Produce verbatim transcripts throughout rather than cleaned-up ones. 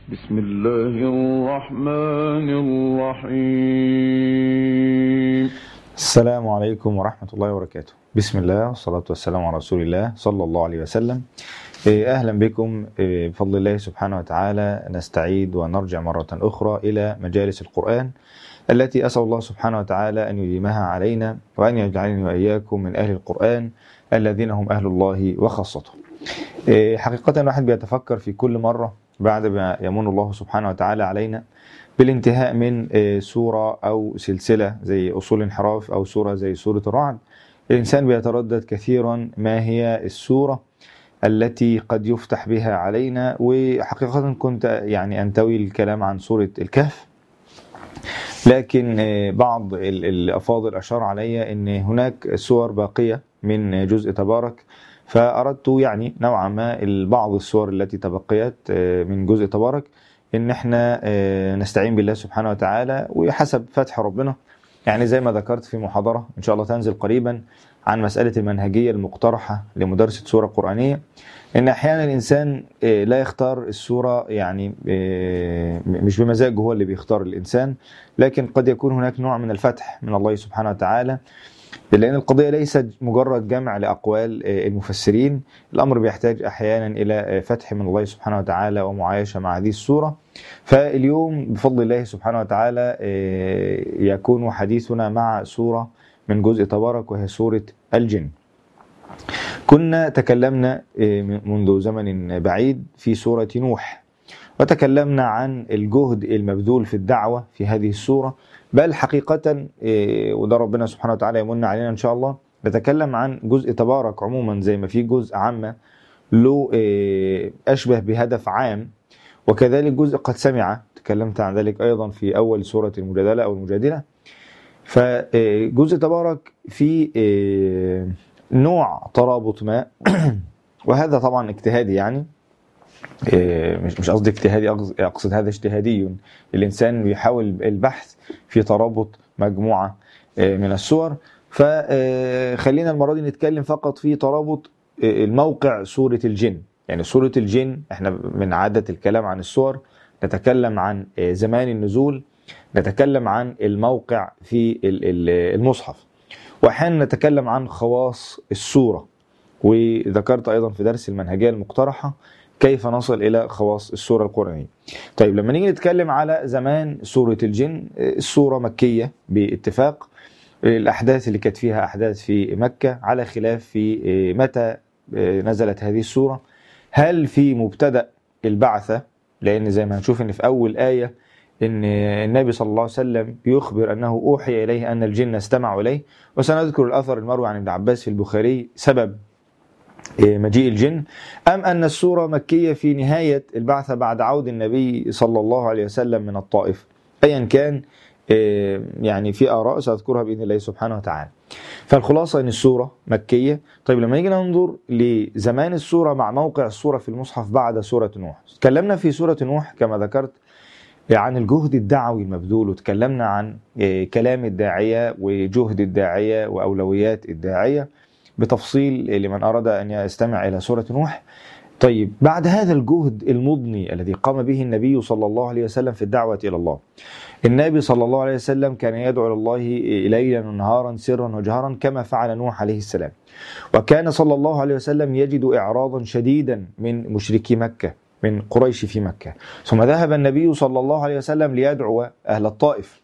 بسم الله الرحمن الرحيم. السلام عليكم ورحمة الله وبركاته. بسم الله والصلاة والسلام على رسول الله صلى الله عليه وسلم. أهلا بكم بفضل الله سبحانه وتعالى. نستعيد ونرجع مرة أخرى إلى مجالس القرآن التي أسأل الله سبحانه وتعالى أن يديمها علينا وأن يجعلني وإياكم من أهل القرآن الذين هم أهل الله وخاصته. حقيقة الواحد بيتفكر في كل مرة بعد ما يمن الله سبحانه وتعالى علينا بالانتهاء من سورة أو سلسلة زي أصول انحراف أو سورة زي سورة الرعد، الإنسان بيتردد كثيرا ما هي السورة التي قد يفتح بها علينا. وحقيقة كنت يعني أنتوي الكلام عن سورة الكهف، لكن بعض الأفاضل أشار علي أن هناك سور باقية من جزء تبارك، فأردت يعني نوعا ما بعض السور التي تبقيت من جزء تبارك ان احنا نستعين بالله سبحانه وتعالى وحسب فتح ربنا. يعني زي ما ذكرت في محاضرة ان شاء الله تنزل قريبا عن مسألة المنهجية المقترحة لمدرسة سورة قرآنية، ان احيانا الانسان لا يختار السورة، يعني مش بمزاجه هو اللي بيختار الانسان، لكن قد يكون هناك نوع من الفتح من الله سبحانه وتعالى، لأن القضية ليست مجرد جمع لأقوال المفسرين. الأمر بيحتاج أحيانا إلى فتح من الله سبحانه وتعالى ومعايشة مع هذه السورة. فاليوم بفضل الله سبحانه وتعالى يكون حديثنا مع سورة من جزء تبارك وهي سورة الجن. كنا تكلمنا منذ زمن بعيد في سورة نوح، وتكلمنا عن الجهد المبذول في الدعوة في هذه السورة، بل حقيقة وده ربنا سبحانه وتعالى يمن علينا إن شاء الله نتكلم عن جزء تبارك عموما زي ما في جزء عامة له أشبه بهدف عام، وكذلك جزء قد سمع تكلمت عن ذلك أيضا في أول سورة المجادلة أو المجادلة. فجزء تبارك في نوع ترابط ما وهذا طبعا اجتهادي، يعني مش مش قصدي اجتهادي، أقصد هذا اجتهادي. الإنسان بيحاول البحث في ترابط مجموعة من السور، فخلينا المرة دي نتكلم فقط في ترابط الموقع سورة الجن. يعني سورة الجن احنا من عادة الكلام عن السور نتكلم عن زمان النزول، نتكلم عن الموقع في المصحف، وأحيانا نتكلم عن خواص السورة. وذكرت أيضا في درس المنهجية المقترحة كيف نصل إلى خواص السورة القرآنية. طيب لما نيجي نتكلم على زمان سورة الجن، السورة مكية باتفاق، الأحداث اللي كانت فيها أحداث في مكة، على خلاف في متى نزلت هذه السورة. هل في مبتدأ البعثة؟ لأن زي ما هنشوف إن في أول آية إن النبي صلى الله عليه وسلم بيخبر أنه أوحي إليه أن الجن استمعوا إليه، وسنذكر الأثر المروي عن ابن عباس في البخاري سبب مجيء الجن. أم أن السورة مكية في نهاية البعثة بعد عود النبي صلى الله عليه وسلم من الطائف؟ أيا كان، يعني في آراء سأذكرها بإذن الله سبحانه وتعالى. فالخلاصة أن السورة مكية. طيب لما نيجي ننظر لزمان السورة مع موقع السورة في المصحف بعد سورة نوح، تكلمنا في سورة نوح كما ذكرت عن الجهد الدعوي المبذول، وتكلمنا عن كلام الداعية وجهد الداعية وأولويات الداعية بتفصيل لمن أراد أن يستمع إلى سورة نوح. طيب بعد هذا الجهد المضني الذي قام به النبي صلى الله عليه وسلم في الدعوة إلى الله، النبي صلى الله عليه وسلم كان يدعو إلى الله ليلا ونهارا سرا وجهرا كما فعل نوح عليه السلام، وكان صلى الله عليه وسلم يجد إعراضا شديدا من مشركي مكة، من قريش في مكة. ثم ذهب النبي صلى الله عليه وسلم ليدعو أهل الطائف،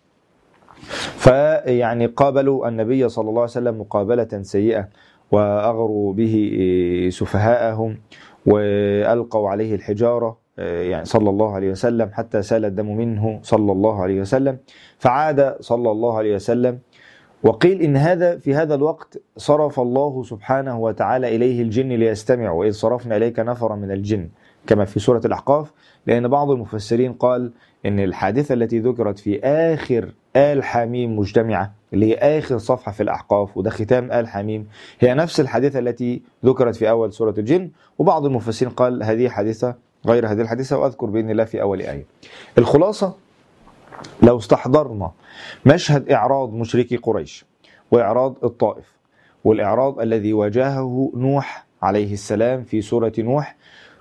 فيعني قابلوا النبي صلى الله عليه وسلم مقابلة سيئة، وأغروا به سفهاءهم وألقوا عليه الحجارة يعني صلى الله عليه وسلم حتى سال الدم منه صلى الله عليه وسلم، فعاد صلى الله عليه وسلم. وقيل إن هذا في هذا الوقت صرف الله سبحانه وتعالى إليه الجن ليستمعوا، وإذ صرفنا إليك نفرا من الجن كما في سورة الأحقاف، لأن بعض المفسرين قال إن الحادثة التي ذكرت في آخر آل حميم مجتمعة اللي هي آخر صفحة في الأحقاف وده ختام آل حميم هي نفس الحادثة التي ذكرت في أول سورة الجن، وبعض المفسرين قال هذه حادثة غير هذه الحادثة، وأذكر بإذن الله في أول آية. الخلاصة لو استحضرنا مشهد إعراض مشركي قريش وإعراض الطائف والإعراض الذي واجهه نوح عليه السلام في سورة نوح،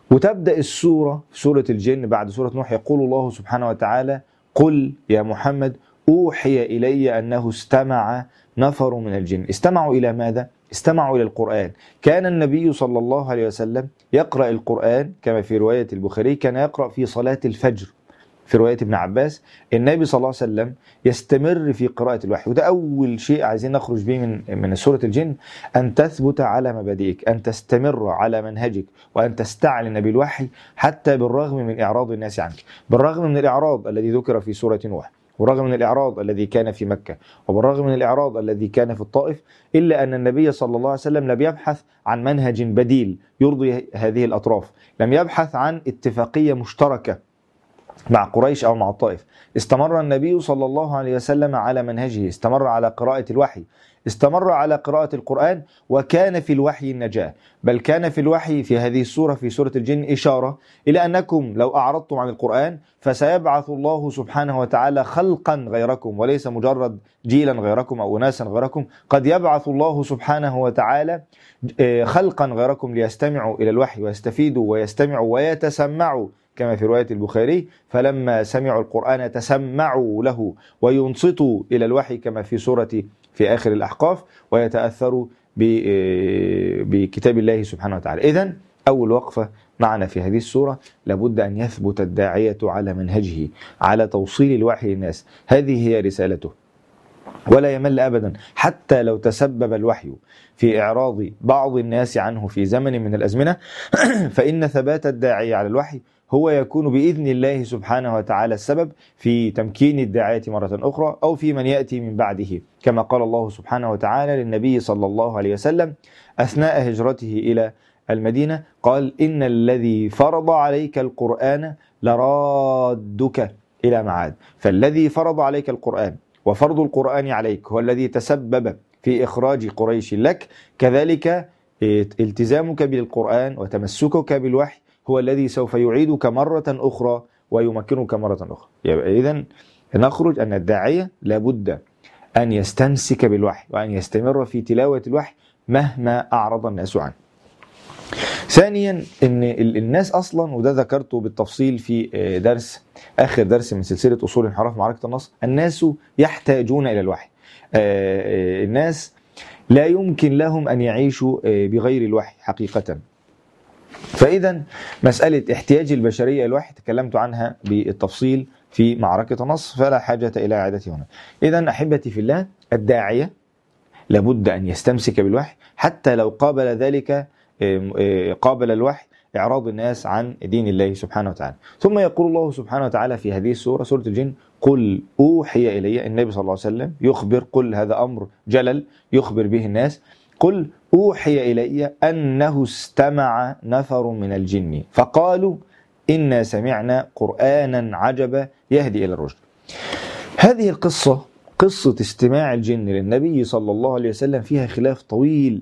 وتبدأ السورة في سورة الجن بعد سورة نوح يقول الله سبحانه وتعالى: قل يا محمد أوحي إلي أنه استمع نفر من الجن. استمعوا إلى ماذا؟ استمعوا إلى القرآن. كان النبي صلى الله عليه وسلم يقرأ القرآن كما في رواية البخاري، كان يقرأ في صلاة الفجر. في رواية ابن عباس النبي صلى الله عليه وسلم يستمر في قراءة الوحي. وده أول شيء عايزين نخرج به من من سورة الجن، أن تثبت على مبادئك، أن تستمر على منهجك، وأن تستعلن بالوحي حتى بالرغم من إعراض الناس عنك، بالرغم من الإعراض الذي ذكر في سورة نوح، وبالرغم من الإعراض الذي كان في مكة، وبالرغم من الإعراض الذي كان في الطائف، إلا أن النبي صلى الله عليه وسلم لم يبحث عن منهج بديل يرضي هذه الأطراف، لم يبحث عن اتفاقية مشتركة مع قريش أو مع الطائف. استمر النبي صلى الله عليه وسلم على منهجه، استمر على قراءة الوحي، استمر على قراءة القرآن، وكان في الوحي النجاة. بل كان في الوحي في هذه السورة في سورة الجن إشارة إلى أنكم لو أعرضتم عن القرآن فسيبعث الله سبحانه وتعالى خلقا غيركم، وليس مجرد جيلا غيركم أو أناسا غيركم، قد يبعث الله سبحانه وتعالى خلقا غيركم ليستمعوا إلى الوحي ويستفيدوا ويستمعوا ويتسمعوا كما في رواية البخاري: فلما سمعوا القرآن تسمعوا له وينصتوا إلى الوحي كما في سورة في آخر الأحقاف، ويتأثروا بكتاب الله سبحانه وتعالى. إذن أول وقفة معنا في هذه السورة، لابد أن يثبت الداعية على منهجه، على توصيل الوحي للناس. هذه هي رسالته، ولا يمل أبدا حتى لو تسبب الوحي في إعراض بعض الناس عنه في زمن من الأزمنة، فإن ثبات الداعية على الوحي هو يكون بإذن الله سبحانه وتعالى السبب في تمكين الداعية مرة أخرى، أو في من يأتي من بعده، كما قال الله سبحانه وتعالى للنبي صلى الله عليه وسلم أثناء هجرته إلى المدينة: قال: إن الذي فرض عليك القرآن لرادك إلى معاد. فالذي فرض عليك القرآن وفرض القرآن عليك هو الذي تسبب في إخراج قريش لك، كذلك التزامك بالقرآن وتمسكك بالوحي هو الذي سوف يعيدك مرة أخرى ويمكنك مرة أخرى. يبقى إذن نخرج أن الداعية لابد أن يستمسك بالوحي وأن يستمر في تلاوة الوحي مهما أعرض الناس عنه. ثانيا، أن الناس أصلا، وده ذكرته بالتفصيل في درس آخر درس من سلسلة أصول انحراف معركة النص، الناس يحتاجون إلى الوحي. الناس لا يمكن لهم أن يعيشوا بغير الوحي حقيقة. فإذا مسألة احتياج البشرية إلى الوحي تكلمت عنها بالتفصيل في معركة النص، فلا حاجة إلى إعادته هنا. إذا أحبتي في الله، الداعية لابد أن يستمسك بالوحي حتى لو قابل ذلك قابل الوحي إعراض الناس عن دين الله سبحانه وتعالى. ثم يقول الله سبحانه وتعالى في هذه السورة، سورة الجن: قل أوحي إلي. النبي صلى الله عليه وسلم يخبر، قل هذا أمر جلل يخبر به الناس، قل أوحي إلي أنه استمع نفر من الجن فقالوا إنا سمعنا قرآنا عجبا يهدي إلى الرشد. هذه القصة، قصة استماع الجن للنبي صلى الله عليه وسلم، فيها خلاف طويل،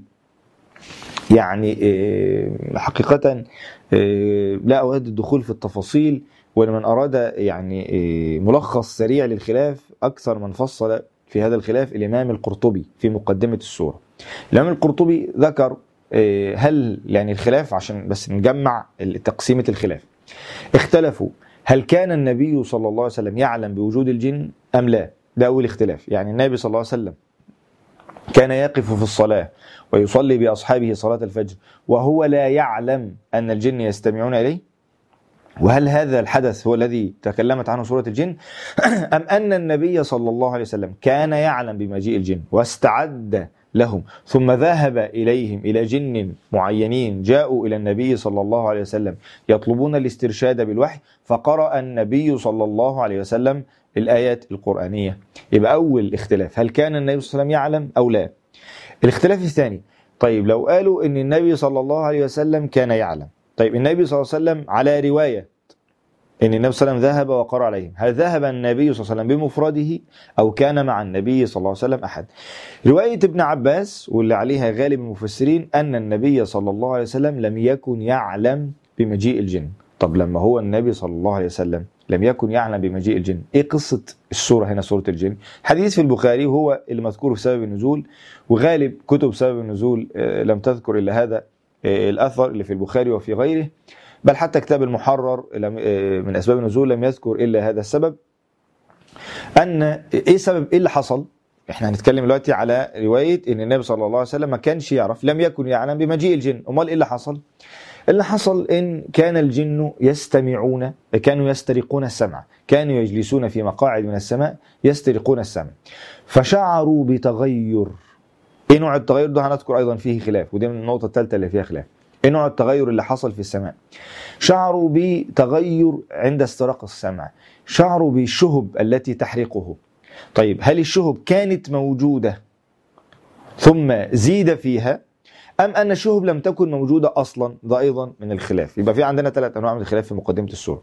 يعني حقيقة لا أود الدخول في التفاصيل، ولمن أراد يعني ملخص سريع للخلاف أكثر من فصل في هذا الخلاف الإمام القرطبي في مقدمة السورة. الإمام القرطبي ذكر هل يعني الخلاف، عشان بس نجمع تقسيمة الخلاف، اختلفوا هل كان النبي صلى الله عليه وسلم يعلم بوجود الجن أم لا. ده أول اختلاف. يعني النبي صلى الله عليه وسلم كان يقف في الصلاة ويصلي بأصحابه صلاة الفجر وهو لا يعلم أن الجن يستمعون إليه؟ وهل هذا الحدث هو الذي تكلمت عنه سورة الجن؟ أم أن النبي صلى الله عليه وسلم كان يعلم بمجيء الجن واستعد لهم، ثم ذهب إليهم إلى جن معينين جاءوا إلى النبي صلى الله عليه وسلم يطلبون الاسترشاد بالوحي، فقرأ النبي صلى الله عليه وسلم الآيات القرآنية. يبقى أول اختلاف، هل كان النبي صلى الله عليه وسلم يعلم أو لا؟ الاختلاف الثاني، طيب لو قالوا أن النبي صلى الله عليه وسلم كان يعلم، طيب النبي صلى الله عليه وسلم على رواية أن النبي صلى الله عليه وسلم ذهب وقرأ عليهم، هل ذهب النبي صلى الله عليه وسلم بمفرده أو كان مع النبي صلى الله عليه وسلم أحد؟ رواية ابن عباس واللي عليها غالب المفسرين أن النبي صلى الله عليه وسلم لم يكن يعلم بمجيء الجن. طب لما هو النبي صلى الله عليه وسلم لم يكن يعلم بمجيء الجن، ايه قصة السورة هنا سورة الجن؟ حديث في البخاري هو اللي مذكور في سبب النزول، وغالب كتب سبب النزول لم تذكر إلا هذا الأثر اللي في البخاري وفي غيره. بل حتى كتاب المحرر من أسباب النزول لم يذكر إلا هذا السبب. أن إيه سبب إيه اللي حصل؟ إحنا هنتكلم دلوقتي على رواية إن النبي صلى الله عليه وسلم ما كانش يعرف، لم يكن يعلم بمجيء الجن. أمال إيه اللي حصل؟ اللي حصل إن كان الجن يستمعون، كانوا يسترقون السمع، كانوا يجلسون في مقاعد من السماء يسترقون السمع، فشعروا بتغير. إيه نوع التغير ده؟ هنذكر أيضا فيه خلاف، ودي من النقطة الثالثة اللي فيها خلاف. إيه نوع التغير اللي حصل في السماء؟ شعروا بتغير عند استراق السمع، شعروا بالشهب التي تحرقه. طيب هل الشهب كانت موجودة ثم زيد فيها، أم أن الشهب لم تكن موجودة أصلا؟ ده أيضا من الخلاف. يبقى في عندنا ثلاث أنواع من الخلاف في مقدمة السورة.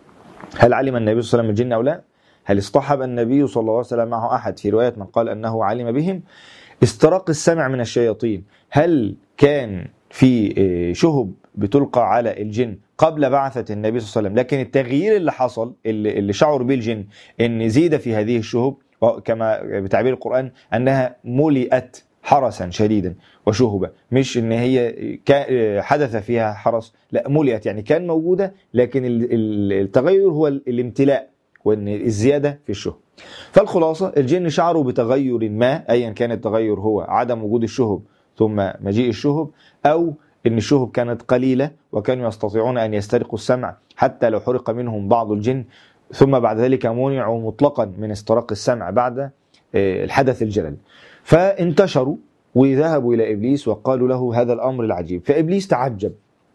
هل علم النبي صلى الله عليه وسلم الجن أو لا؟ هل اصطحب النبي صلى الله عليه وسلم معه أحد؟ في رواية من قال أنه علم بهم. استراق السمع من الشياطين، هل كان في شهب بتلقى على الجن قبل بعثة النبي صلى الله عليه وسلم، لكن التغيير اللي حصل اللي, اللي شعر به الجن ان زيد في هذه الشهب، كما بتعبير القرآن انها ملئت حرسا شديدا وشهبا، مش ان هي حدث فيها حرس، لا ملئت يعني كان موجودة، لكن التغير هو الامتلاء وان الزيادة في الشهب. فالخلاصة الجن شعروا بتغير ما، ايا كان التغير هو عدم وجود الشهب ثم مجيء الشهب، أو إن الشهب كانت قليلة وكانوا يستطيعون أن يسترقوا السمع حتى لو حرق منهم بعض الجن، ثم بعد ذلك منعوا مطلقا من استراق السمع بعد الحدث الجلل. فانتشروا وذهبوا إلى إبليس وقالوا له هذا الأمر العجيب، فإبليس تعجب.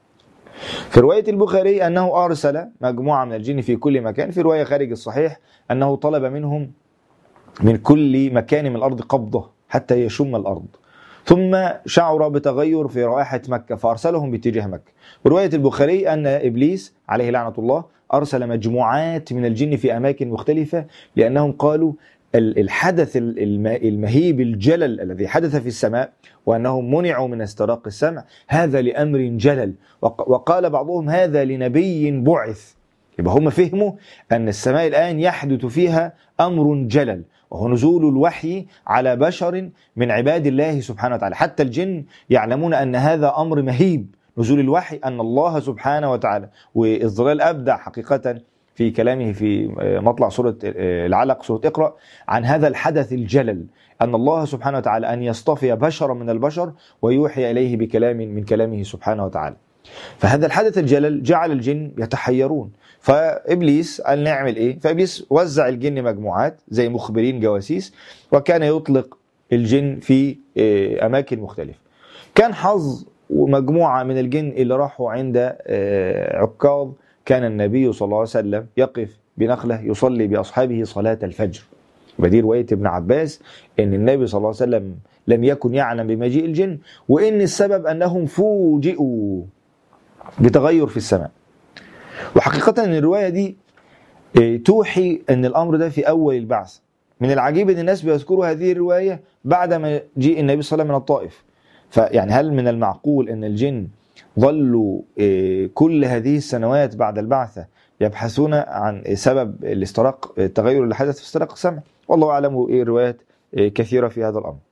في رواية البخاري أنه أرسل مجموعة من الجن في كل مكان، في رواية خارج الصحيح أنه طلب منهم من كل مكان من الأرض قبضة حتى يشم الأرض، ثم شعر بتغير في رائحة مكة فأرسلهم باتجاه مكة. ورواية البخاري أن إبليس عليه لعنة الله أرسل مجموعات من الجن في أماكن مختلفة، لأنهم قالوا الحدث المهيب الجلل الذي حدث في السماء وأنهم منعوا من استراق السمع هذا لأمر جلل، وقال بعضهم هذا لنبي بعث. يبقى هم فهموا أن السماء الآن يحدث فيها أمر جلل، وهو نزول الوحي على بشر من عباد الله سبحانه وتعالى. حتى الجن يعلمون أن هذا أمر مهيب، نزول الوحي، أن الله سبحانه وتعالى. والظلال أبدع حقيقة في كلامه في مطلع سورة العلق سورة اقرأ عن هذا الحدث الجلل، أن الله سبحانه وتعالى أن يصطفي بشرا من البشر ويوحي إليه بكلام من كلامه سبحانه وتعالى. فهذا الحدث الجلل جعل الجن يتحيرون. فإبليس قال نعمل إيه؟ فإبليس وزع الجن مجموعات زي مخبرين جواسيس، وكان يطلق الجن في أماكن مختلفة. كان حظ مجموعة من الجن اللي راحوا عند عكاظ، كان النبي صلى الله عليه وسلم يقف بنخلة يصلي بأصحابه صلاة الفجر. ودي رواية ابن عباس إن النبي صلى الله عليه وسلم لم يكن يعلم بمجيء الجن، وإن السبب أنهم فوجئوا بتغير في السماء. وحقيقة أن الرواية دي توحي أن الأمر ده في أول البعث. من العجيب أن الناس بيذكروا هذه الرواية بعدما جيء النبي صلى الله عليه وسلم من الطائف. فيعني هل من المعقول أن الجن ظلوا كل هذه السنوات بعد البعثة يبحثون عن سبب الاستراق التغير اللي حدث في استراق السمع؟ والله أعلم. إيه روايات كثيرة في هذا الأمر.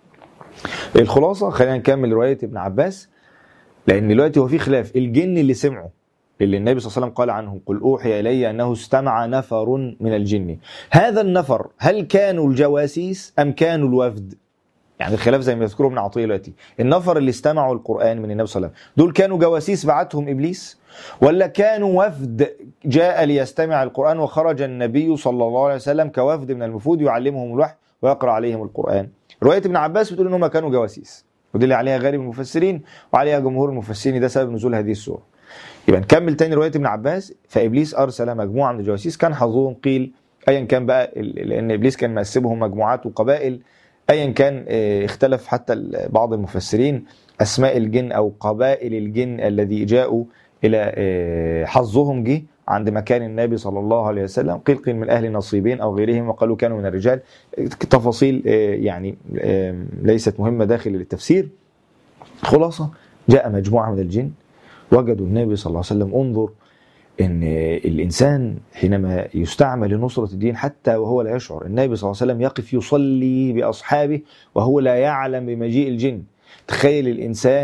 الخلاصة خلينا نكمل رواية ابن عباس، لأن دلوقتي هو في خلاف. الجن اللي سمعوا اللي النبي صلى الله عليه وسلم قال عنهم قل أوحي إلي أنه استمع نفر من الجن، هذا النفر هل كانوا الجواسيس أم كانوا الوفد؟ يعني الخلاف زي ما يذكره ابن عطية دلوقتي. النفر اللي استمعوا القرآن من النبي صلى الله عليه وسلم دول كانوا جواسيس بعتهم إبليس، ولا كانوا وفد جاء ليستمع القرآن وخرج النبي صلى الله عليه وسلم كوفد من المفود يعلمهم الوحي ويقرأ عليهم القرآن؟ رواية ابن عباس بتقول إنهم كانوا جواسيس، ودي اللي عليها غالب المفسرين وعليها جمهور المفسرين، ده سبب نزول هذه السورة. يبقى نكمل تاني رواية ابن عباس. فإبليس أرسل مجموعة من الجواسيس، كان حظهم قيل أيا كان بقى، لأن إبليس كان مقسمهم مجموعات وقبائل، أيا كان اختلف حتى بعض المفسرين أسماء الجن أو قبائل الجن الذي جاءوا إلى حظهم جه عند مكان النبي صلى الله عليه وسلم. قيل قيل من أهل نصيبين أو غيرهم، وقالوا كانوا من الرجال. تفاصيل يعني ليست مهمة داخل التفسير. خلاصة جاء مجموعة من الجن وجدوا النبي صلى الله عليه وسلم. انظر ان الانسان حينما يستعمل لنصرة الدين حتى وهو لا يشعر، النبي صلى الله عليه وسلم يقف يصلي باصحابه وهو لا يعلم بمجيء الجن. تخيل الانسان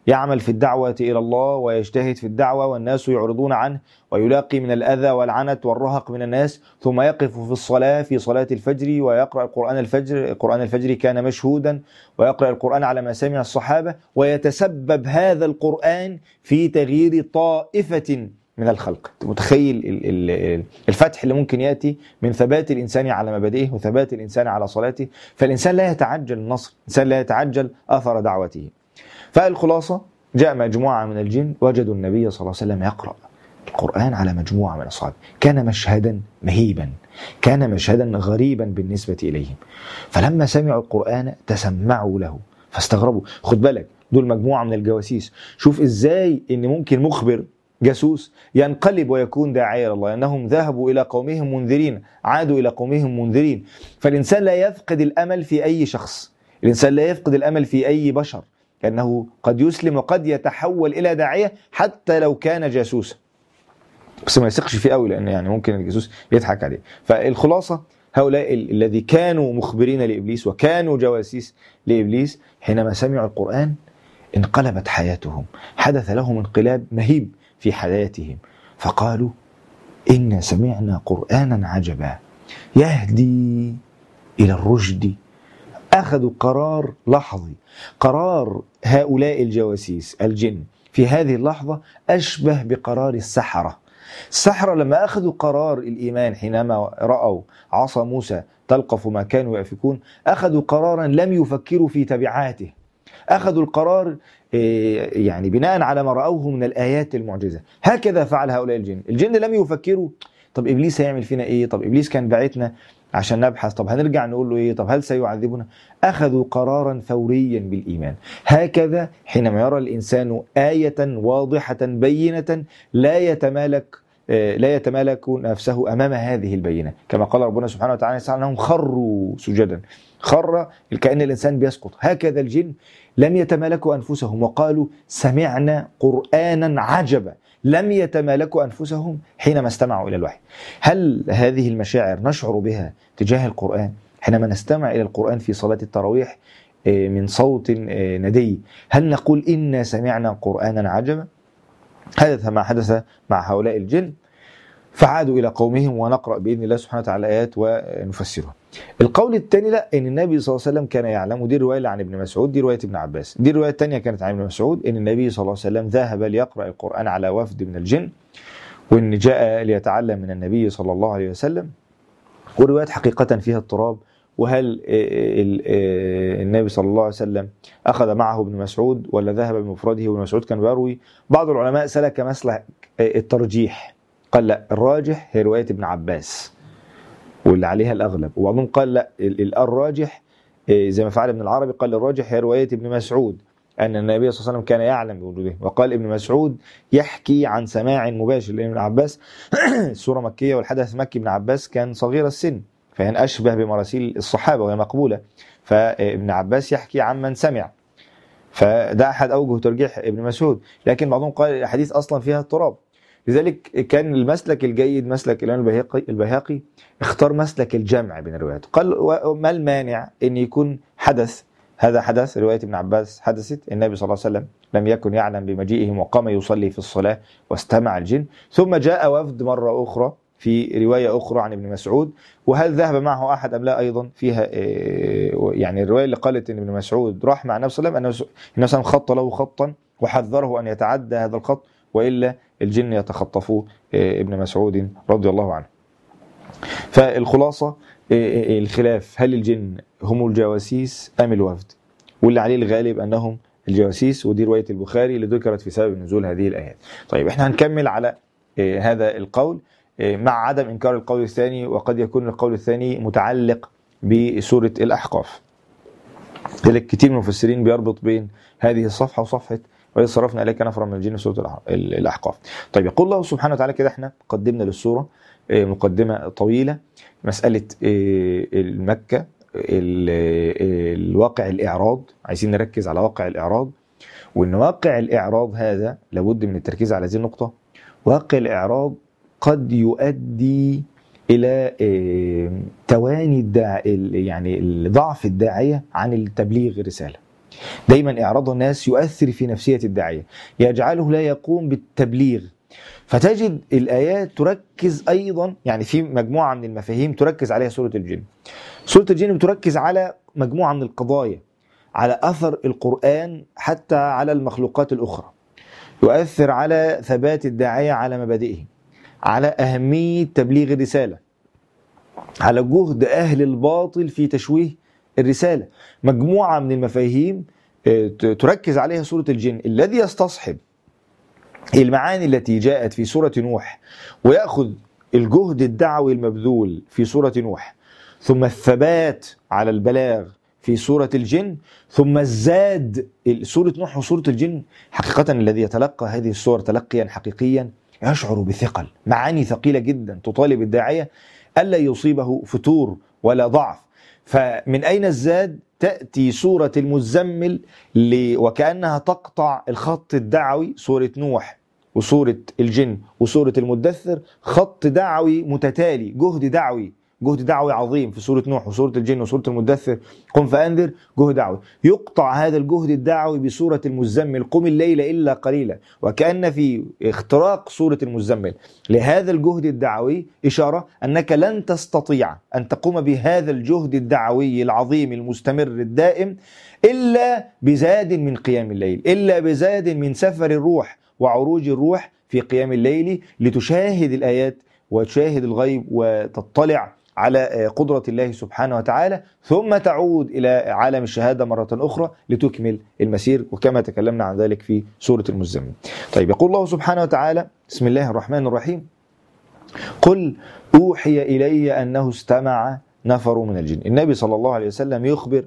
يعمل في الدعوة إلى الله ويجتهد في الدعوة والناس يعرضون عنه ويلاقي من الأذى والعنت والرهق من الناس، ثم يقف في الصلاة في صلاة الفجر ويقرأ القرآن الفجر القرآن الفجر كان مشهودا، ويقرأ القرآن على مسامع الصحابة، ويتسبب هذا القرآن في تغيير طائفة من الخلق. متخيل الفتح اللي ممكن يأتي من ثبات الإنسان على مبادئه وثبات الإنسان على صلاته. فالإنسان لا يتعجل النصر، الإنسان لا يتعجل أثر دعوته. فالخلاصة جاء مجموعة من الجن وجدوا النبي صلى الله عليه وسلم يقرأ القرآن على مجموعة من أصحابه. كان مشهدا مهيبا، كان مشهدا غريبا بالنسبة إليهم. فلما سمعوا القرآن تسمعوا له فاستغربوا. خد بالك دول مجموعة من الجواسيس. شوف إزاي إن ممكن مخبر جاسوس ينقلب ويكون داعية إلى الله، أنهم ذهبوا إلى قومهم منذرين عادوا إلى قومهم منذرين. فالإنسان لا يفقد الأمل في أي شخص، الإنسان لا يفقد الأمل في أي بشر، لأنه قد يسلم وقد يتحول إلى داعية حتى لو كان جاسوسا، بس ما يثقش فيه قوي لأن يعني ممكن الجاسوس يضحك عليه. فالخلاصة هؤلاء الذي كانوا مخبرين لإبليس وكانوا جواسيس لإبليس حينما سمعوا القرآن انقلبت حياتهم، حدث لهم انقلاب مهيب في حياتهم، فقالوا إنا سمعنا قرآنا عجبا يهدي إلى الرشد. أخذوا قرار لحظي. قرار هؤلاء الجواسيس الجن في هذه اللحظة أشبه بقرار السحرة. السحرة لما أخذوا قرار الإيمان حينما رأوا عصا موسى تلقف ما كانوا يأفكون، أخذوا قرارا لم يفكروا في تبعاته، أخذوا القرار يعني بناء على ما رأوه من الآيات المعجزة. هكذا فعل هؤلاء الجن. الجن لم يفكروا طب إبليس هيعمل فينا إيه، طب إبليس كان بعتنا عشان نبحث، طب هنرجع نقول له إيه، طب هل سيعذبنا. أخذوا قرارا فوريا بالإيمان. هكذا حينما يرى الإنسان آية واضحة بينة لا يتمالك لا يتمالك نفسه أمام هذه البينة، كما قال ربنا سبحانه وتعالى أنهم خروا سجدا. خر كأن الإنسان بيسقط. هكذا الجن لم يتمالكوا أنفسهم وقالوا سمعنا قرآنا عجبا، لم يتمالكوا أنفسهم حينما استمعوا إلى الوحي. هل هذه المشاعر نشعر بها تجاه القرآن حينما نستمع إلى القرآن في صلاة التراويح من صوت ندي؟ هل نقول إنا سمعنا قرآنا عجبا؟ هذا ما حدث مع هؤلاء الجن. فعادوا إلى قومهم، ونقرأ بإذن الله سبحانه وتعالى آيات ونفسرها. القول الثاني لا، إن النبي صلى الله عليه وسلم كان يعلم، ودي رواية عن ابن مسعود، دي رواية ابن عباس. دي الرواية الثانية كانت عن ابن مسعود إن النبي صلى الله عليه وسلم ذهب ليقرأ القرآن على وفد من الجن، وإن جاء ليتعلم من النبي صلى الله عليه وسلم. والروايات حقيقة فيها اضطراب. وهل النبي صلى الله عليه وسلم أخذ معه ابن مسعود ولا ذهب بمفرده وابن مسعود كان بيروي؟ بعض العلماء سلك مسلك الترجيح، قال لا الراجح هي رواية ابن عباس واللي عليها الأغلب، وبعضهم قال لا الراجح زي ما فعل ابن العربي، قال الراجح هي رواية ابن مسعود أن النبي صلى الله عليه وسلم كان يعلم بوجوده. وقال ابن مسعود يحكي عن سماع مباشر لابن عباس. السورة مكية والحدث مكي، ابن عباس كان صغير السن فهي أشبه بمراسيل الصحابة وهي مقبولة، فابن عباس يحكي عن من سمع، فده أحد أوجه ترجيح ابن مسعود. لكن بعضهم قال الحديث أصلا فيها اضطراب، لذلك كان المسلك الجيد مسلك الإمام البيهقي البيهقي اختار مسلك الجمع بين الروايات. قال ما المانع أن يكون حدث، هذا حدث رواية ابن عباس حدثت، النبي صلى الله عليه وسلم لم يكن يعلم بمجيئهم وقام يصلي في الصلاة واستمع الجن، ثم جاء وفد مرة أخرى في رواية أخرى عن ابن مسعود، وهل ذهب معه أحد أم لا أيضا فيها يعني الرواية اللي قالت أن ابن مسعود راح مع النبي صلى الله عليه وسلم، أن النبي صلى الله عليه وسلم خط له خطا وحذره أن يتعدى هذا الخط وإلا الجن يتخطفوا ابن مسعود رضي الله عنه. فالخلاصة الخلاف هل الجن هم الجواسيس أم الوفد، واللي عليه الغالب أنهم الجواسيس، ودي رواية البخاري اللي ذكرت في سبب نزول هذه الآيات. طيب احنا هنكمل على هذا القول مع عدم إنكار القول الثاني، وقد يكون القول الثاني متعلق بسورة الأحقاف. لذلك كتير من المفسرين بيربط بين هذه الصفحة وصفحة وإذ صرفنا إليك نفرا من الجن في سورة الأحقاف. طيب يقول الله سبحانه وتعالى كده، احنا قدمنا للسورة مقدمة طويلة، مسألة المكة، الواقع الإعراض، عايزين نركز على واقع الإعراض، وإن واقع الإعراض هذا لابد من التركيز على هذه النقطة. واقع الإعراض قد يؤدي إلى تواني الداع يعني ضعف الداعية عن التبليغ الرسالة. دايما إعراض الناس يؤثر في نفسية الداعية، يجعله لا يقوم بالتبليغ. فتجد الآيات تركز أيضا، يعني في مجموعة من المفاهيم تركز عليها سورة الجن. سورة الجن بتركز على مجموعة من القضايا، على أثر القرآن حتى على المخلوقات الأخرى، يؤثر على ثبات الداعية على مبادئه، على أهمية تبليغ الرسالة، على جهد أهل الباطل في تشويه الرسالة. مجموعة من المفاهيم تركز عليها سورة الجن. الذي يستصحب المعاني التي جاءت في سورة نوح ويأخذ الجهد الدعوي المبذول في سورة نوح، ثم الثبات على البلاغ في سورة الجن، ثم الزاد سورة نوح وسورة الجن، حقيقة الذي يتلقى هذه السور تلقيا حقيقيا يشعر بثقل، معاني ثقيلة جدا تطالب الداعية ألا يصيبه فتور ولا ضعف. فمن أين الزاد؟ تأتي سورة المزمل وكأنها تقطع الخط الدعوي، سورة نوح وسورة الجن وسورة المدثر خط دعوي متتالي، جهد دعوي جهد دعوي عظيم في سورة نوح وسورة الجن وسورة المدثر، قم فأنذر، جهد دعوي. يقطع هذا الجهد الدعوي بسورة المزمل، قم الليل إلا قليلا. وكأن في اختراق سورة المزمل لهذا الجهد الدعوي إشارة أنك لن تستطيع أن تقوم بهذا الجهد الدعوي العظيم المستمر الدائم إلا بزاد من قيام الليل، إلا بزاد من سفر الروح وعروج الروح في قيام الليل، لتشاهد الآيات وتشاهد الغيب وتطلع على قدرة الله سبحانه وتعالى، ثم تعود إلى عالم الشهادة مرة أخرى لتكمل المسير، وكما تكلمنا عن ذلك في سورة المزمل. طيب، يقول الله سبحانه وتعالى: بسم الله الرحمن الرحيم: قل أوحي إلي أنه استمع نفر من الجن. النبي صلى الله عليه وسلم يخبر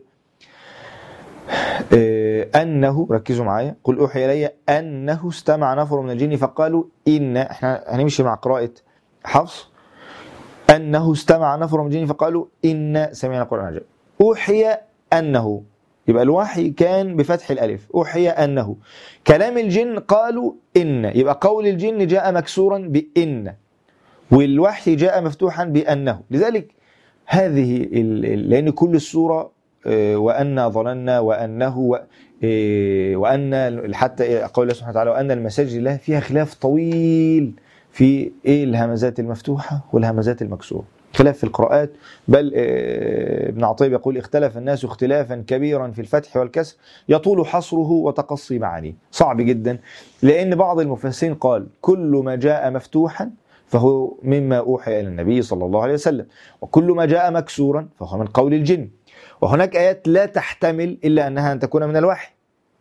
أنه، ركزوا معايا، قل أوحي إلي أنه استمع نفر من الجن فقالوا إن، احنا هنمشي مع قراءة حفص، أنه استمع نفر من الجن فقالوا إن سمعنا قرآن عجب. أوحي أنه، يبقى الوحي كان بفتح الألف، أوحي أنه. كلام الجن قالوا إن، يبقى قول الجن جاء مكسورا بإن، والوحي جاء مفتوحا بأنه. لذلك هذه لأن كل السورة وأن ظننا وأنه وأن حتى قول الله سبحانه وتعالى وأن المساجد لله، فيها خلاف طويل في إيه الهمزات المفتوحة والهمزات المكسورة، خلاف في القراءات. بل ابن عطية يقول: اختلف الناس اختلافا كبيرا في الفتح والكسر يطول حصره وتقصي معانيه. صعب جدا، لأن بعض المفسرين قال كل ما جاء مفتوحا فهو مما أوحي إلى النبي صلى الله عليه وسلم، وكل ما جاء مكسورا فهو من قول الجن. وهناك آيات لا تحتمل إلا أنها أن تكون من الوحي.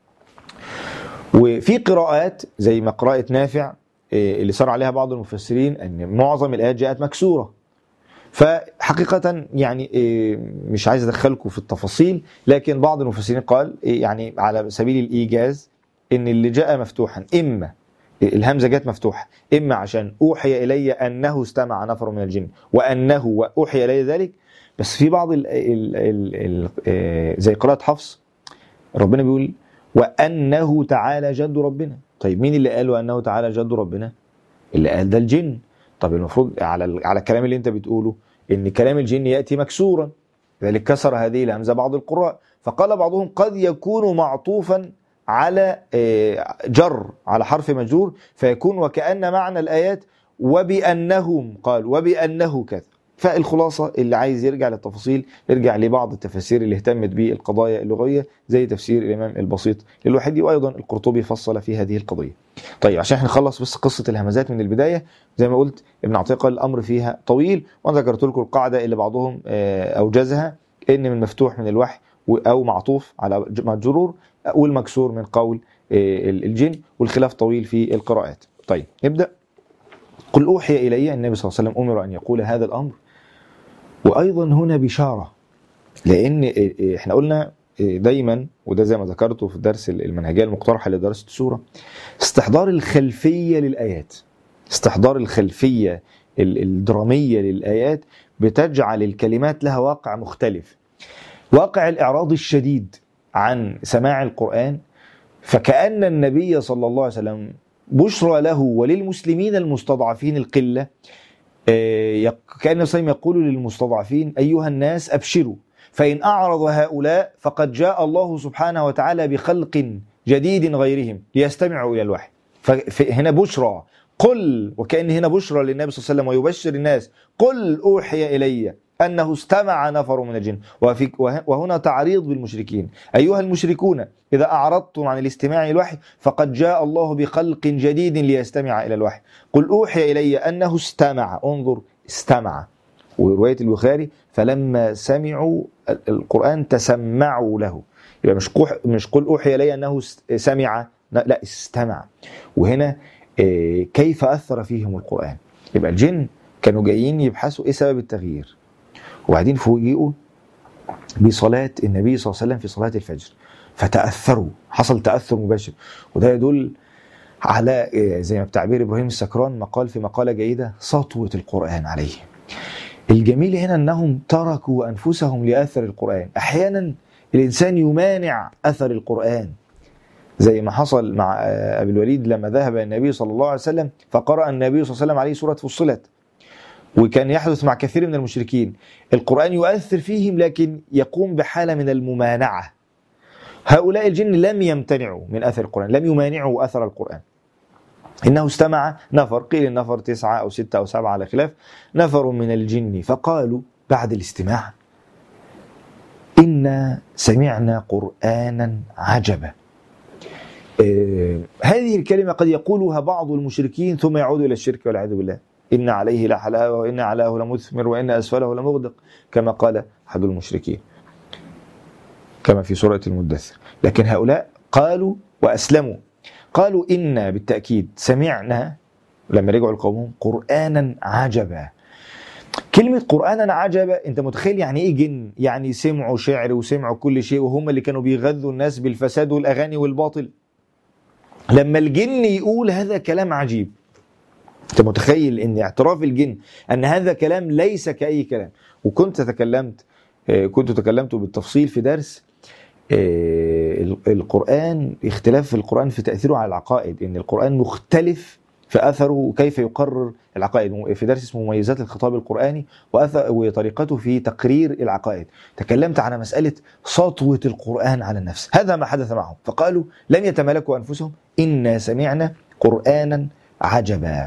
وفي قراءات زي ما قراءة نافع اللي صار عليها بعض المفسرين أن معظم الآيات جاءت مكسورة. فحقيقة يعني مش عايز أدخلكم في التفاصيل، لكن بعض المفسرين قال يعني على سبيل الإيجاز إن اللي جاء مفتوحا إما الهمزة جاءت مفتوحة إما عشان أوحي إلي أنه استمع نفر من الجن وأنه وأوحي إلي ذلك. بس في بعض ال ال ال ال زي قراءة حفص ربنا بيقول وأنه تعالى جد ربنا. طيب مين اللي قال وأنه تعالى جد ربنا؟ اللي قال ده الجن. طب المفروض على على الكلام اللي انت بتقوله ان كلام الجن يأتي مكسورا، لذلك كسر هذه الهمزة بعض القراء. فقال بعضهم قد يكون معطوفا على جر، على حرف مجرور، فيكون وكأن معنى الآيات وبأنهم، قال وبأنه كذا. فالخلاصة اللي عايز يرجع للتفاصيل يرجع لبعض التفاسير اللي اهتمت بالقضايا اللغوية زي تفسير الإمام البسيط للوحيدي، وأيضا القرطبي فصل في هذه القضية. طيب عشان احنا نخلص بس قصة الهمزات من البداية، زي ما قلت ابن عطية قال الأمر فيها طويل، وأنا ذكرت لكم القاعدة اللي بعضهم أوجزها، إن من مفتوح من الوحي أو معطوف على مجرور، والمكسور من قول الجن، والخلاف طويل في القراءات. طيب نبدأ. قل أوحي إلي، النبي صلى الله عليه وسلم أمر أن يقول هذا الأمر. وأيضا هنا بشارة، لأن احنا قلنا دايما، وده زي ما ذكرته في الدرس المنهجية المقترحة لدراسة السورة، استحضار الخلفية للآيات، استحضار الخلفية الدرامية للآيات بتجعل الكلمات لها واقع مختلف، واقع الإعراض الشديد عن سماع القرآن. فكأن النبي صلى الله عليه وسلم بشرى له وللمسلمين المستضعفين القلة، كأن النبي يقول للمستضعفين أيها الناس أبشروا فإن أعرض هؤلاء فقد جاء الله سبحانه وتعالى بخلق جديد غيرهم ليستمعوا إلى الوحي. فهنا بشرى، قل، وكأن هنا بشرى للنبي صلى الله عليه وسلم ويبشر الناس، قل أوحي إلي أنه استمع نفر من الجن. وهنا تعريض بالمشركين: أيها المشركون إذا أعرضتم عن الاستماع إلى الوحي فقد جاء الله بخلق جديد ليستمع إلى الوحي. قل أوحي إلي أنه استمع، انظر، استمع. ورواية البخاري: فلما سمعوا القرآن تسمعوا له. يبقى مش مش قل أوحي إلي أنه سمع، لا، استمع. وهنا كيف أثر فيهم القرآن. يبقى الجن كانوا جايين يبحثوا إيه سبب التغيير، وبعدين فوجئوا بصلاة النبي صلى الله عليه وسلم في صلاة الفجر فتأثروا، حصل تأثر مباشر. وده يدل على زي ما بتعبير إبراهيم السكران مقال في مقالة جيدة: سطوة القرآن عليه. الجميل هنا أنهم تركوا أنفسهم لأثر القرآن. أحيانا الإنسان يمانع أثر القرآن، زي ما حصل مع أبي الوليد لما ذهب النبي صلى الله عليه وسلم فقرأ النبي صلى الله عليه وسلم عليه سورة فصلت. وكان يحدث مع كثير من المشركين، القرآن يؤثر فيهم لكن يقوم بحالة من الممانعة. هؤلاء الجن لم يمتنعوا من أثر القرآن، لم يمانعوا أثر القرآن. إنه استمع نفر، قيل النفر تسعة أو ستة أو سبعة على خلاف، نفر من الجن فقالوا بعد الاستماع: إنا سمعنا قرآنا عجبا. آه هذه الكلمة قد يقولها بعض المشركين ثم يعود إلى الشرك والعياذ بالله: إن عليه لحلاوة وإن علاه لمثمر وإن أسفله لمغدق، كما قال أحد المشركين كما في سورة المدثر. لكن هؤلاء قالوا وأسلموا، قالوا إنا بالتأكيد سمعنا لما رجعوا لقومهم قرآنا عجبا. كلمة قرآنا عجبا، أنت متخيل يعني إيه جن؟ يعني سمعوا شعر وسمعوا كل شيء، وهم اللي كانوا بيغذوا الناس بالفساد والأغاني والباطل. لما الجن يقول هذا كلام عجيب، أنت متخيل أن اعتراف الجن أن هذا كلام ليس كأي كلام. وكنت تكلمت كنت تكلمت بالتفصيل في درس القرآن، اختلاف في القرآن في تأثيره على العقائد، أن القرآن مختلف في أثره وكيف يقرر العقائد، في درس اسمه مميزات الخطاب القرآني وطريقته في تقرير العقائد. تكلمت عن مسألة سطوة القرآن على النفس. هذا ما حدث معهم، فقالوا لم يتملكوا أنفسهم: إنا سمعنا قرآنا عجبا.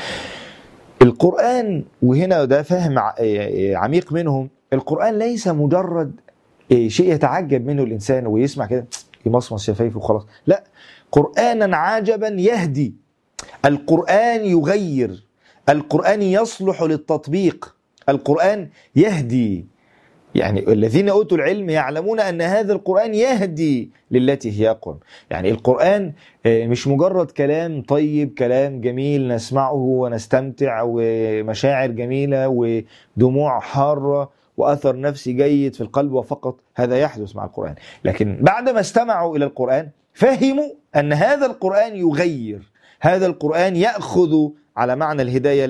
القرآن، وهنا ده فهم عميق منهم، القرآن ليس مجرد شيء يتعجب منه الإنسان ويسمع كده يمصمص شفايفه وخلاص، لا، قرآنا عجبا يهدي. القرآن يغير، القرآن يصلح للتطبيق، القرآن يهدي. يعني الذين أوتوا العلم يعلمون أن هذا القرآن يهدي للتي هي أقوم. يعني القرآن مش مجرد كلام طيب، كلام جميل نسمعه ونستمتع ومشاعر جميلة ودموع حارة وأثر نفسي جيد في القلب وفقط. هذا يحدث مع القرآن، لكن بعدما استمعوا إلى القرآن فهموا أن هذا القرآن يغير، هذا القرآن يأخذ على معنى الهداية،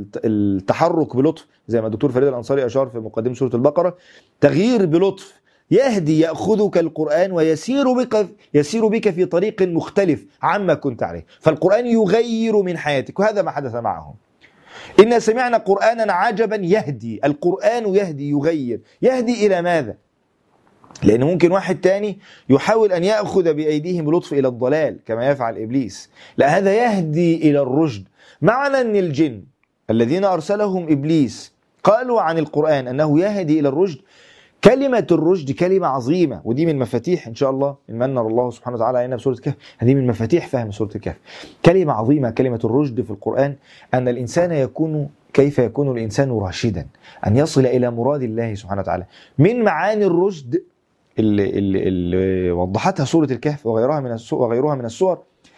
التحرك بلطف، زي ما الدكتور فريد الأنصاري أشار في مقدمة سورة البقرة: تغيير بلطف، يهدي، يأخذك القرآن ويسير بك يسير بك في طريق مختلف عما كنت عليه. فالقرآن يغير من حياتك، وهذا ما حدث معهم. إنا سمعنا قرآنا عجبا يهدي. القرآن يهدي، يغير. يهدي إلى ماذا؟ لأن ممكن واحد تاني يحاول أن يأخذ بأيديهم بلطف إلى الضلال كما يفعل إبليس، لا، هذا يهدي إلى الرشد. معنى أن الجن الذين أرسلهم إبليس قالوا عن القرآن أنه يهدي إلى الرشد، كلمة الرشد كلمة عظيمة، ودي من مفاتيح إن شاء الله إن من الله سبحانه وتعالى علينا بسورة الكهف، هذه من مفاتيح فهم سورة الكهف. كلمة عظيمة كلمة الرشد في القرآن، أن الإنسان يكون كيف يكون الإنسان راشدا، أن يصل إلى مراد الله سبحانه وتعالى. من معاني الرشد اللي, اللي, اللي وضحتها سورة الكهف وغيرها من وغيرها من السور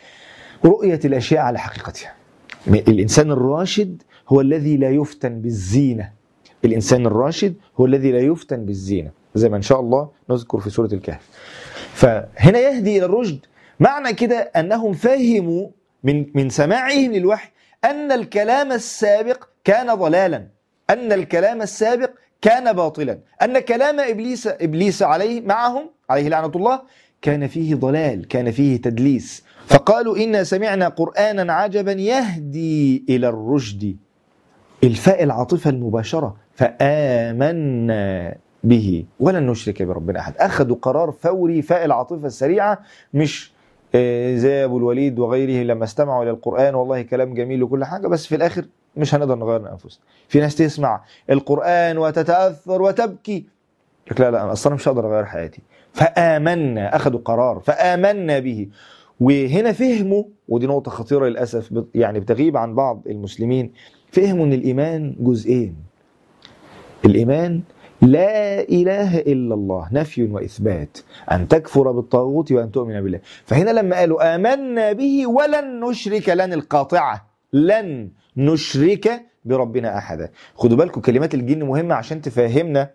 رؤية الأشياء على حقيقتها. الإنسان الراشد هو الذي لا يفتن بالزينة، الإنسان الراشد هو الذي لا يفتن بالزينة، زي ما إن شاء الله نذكر في سورة الكهف. فهنا يهدي إلى الرشد، معنى كده أنهم فهموا من من سماعهم للوحي أن الكلام السابق كان ضلالا، أن الكلام السابق كان باطلا، أن كلام إبليس إبليس عليه معهم عليه لعنة الله كان فيه ضلال، كان فيه تدليس. فقالوا إنا سمعنا قرآنا عجبا يهدي إلى الرشد. الفاء العاطفة المباشرة، فآمنا به ولن نشرك بربنا أحد. أخذوا قرار فوري، فاء العاطفة السريعة، مش زي أبو الوليد وغيره لما استمعوا إلى القرآن والله كلام جميل وكل حاجة، بس في الآخر مش هنقدر نغير أنفسنا. في ناس تسمع القرآن وتتأثر وتبكي، لا لا أصلا مش هقدر أغير حياتي. فآمنا، أخذوا قرار فآمنا به. وهنا فهموا، ودي نقطة خطيرة للأسف يعني بتغيب عن بعض المسلمين، فهموا أن الإيمان جزئين. الإيمان لا إله إلا الله، نفي وإثبات، أن تكفر بالطاغوت وأن تؤمن بالله. فهنا لما قالوا آمنا به ولن نشرك، لن القاطعة، لن نشرك بربنا أحدا. خدوا بالكم كلمات الجن مهمة عشان تفهمنا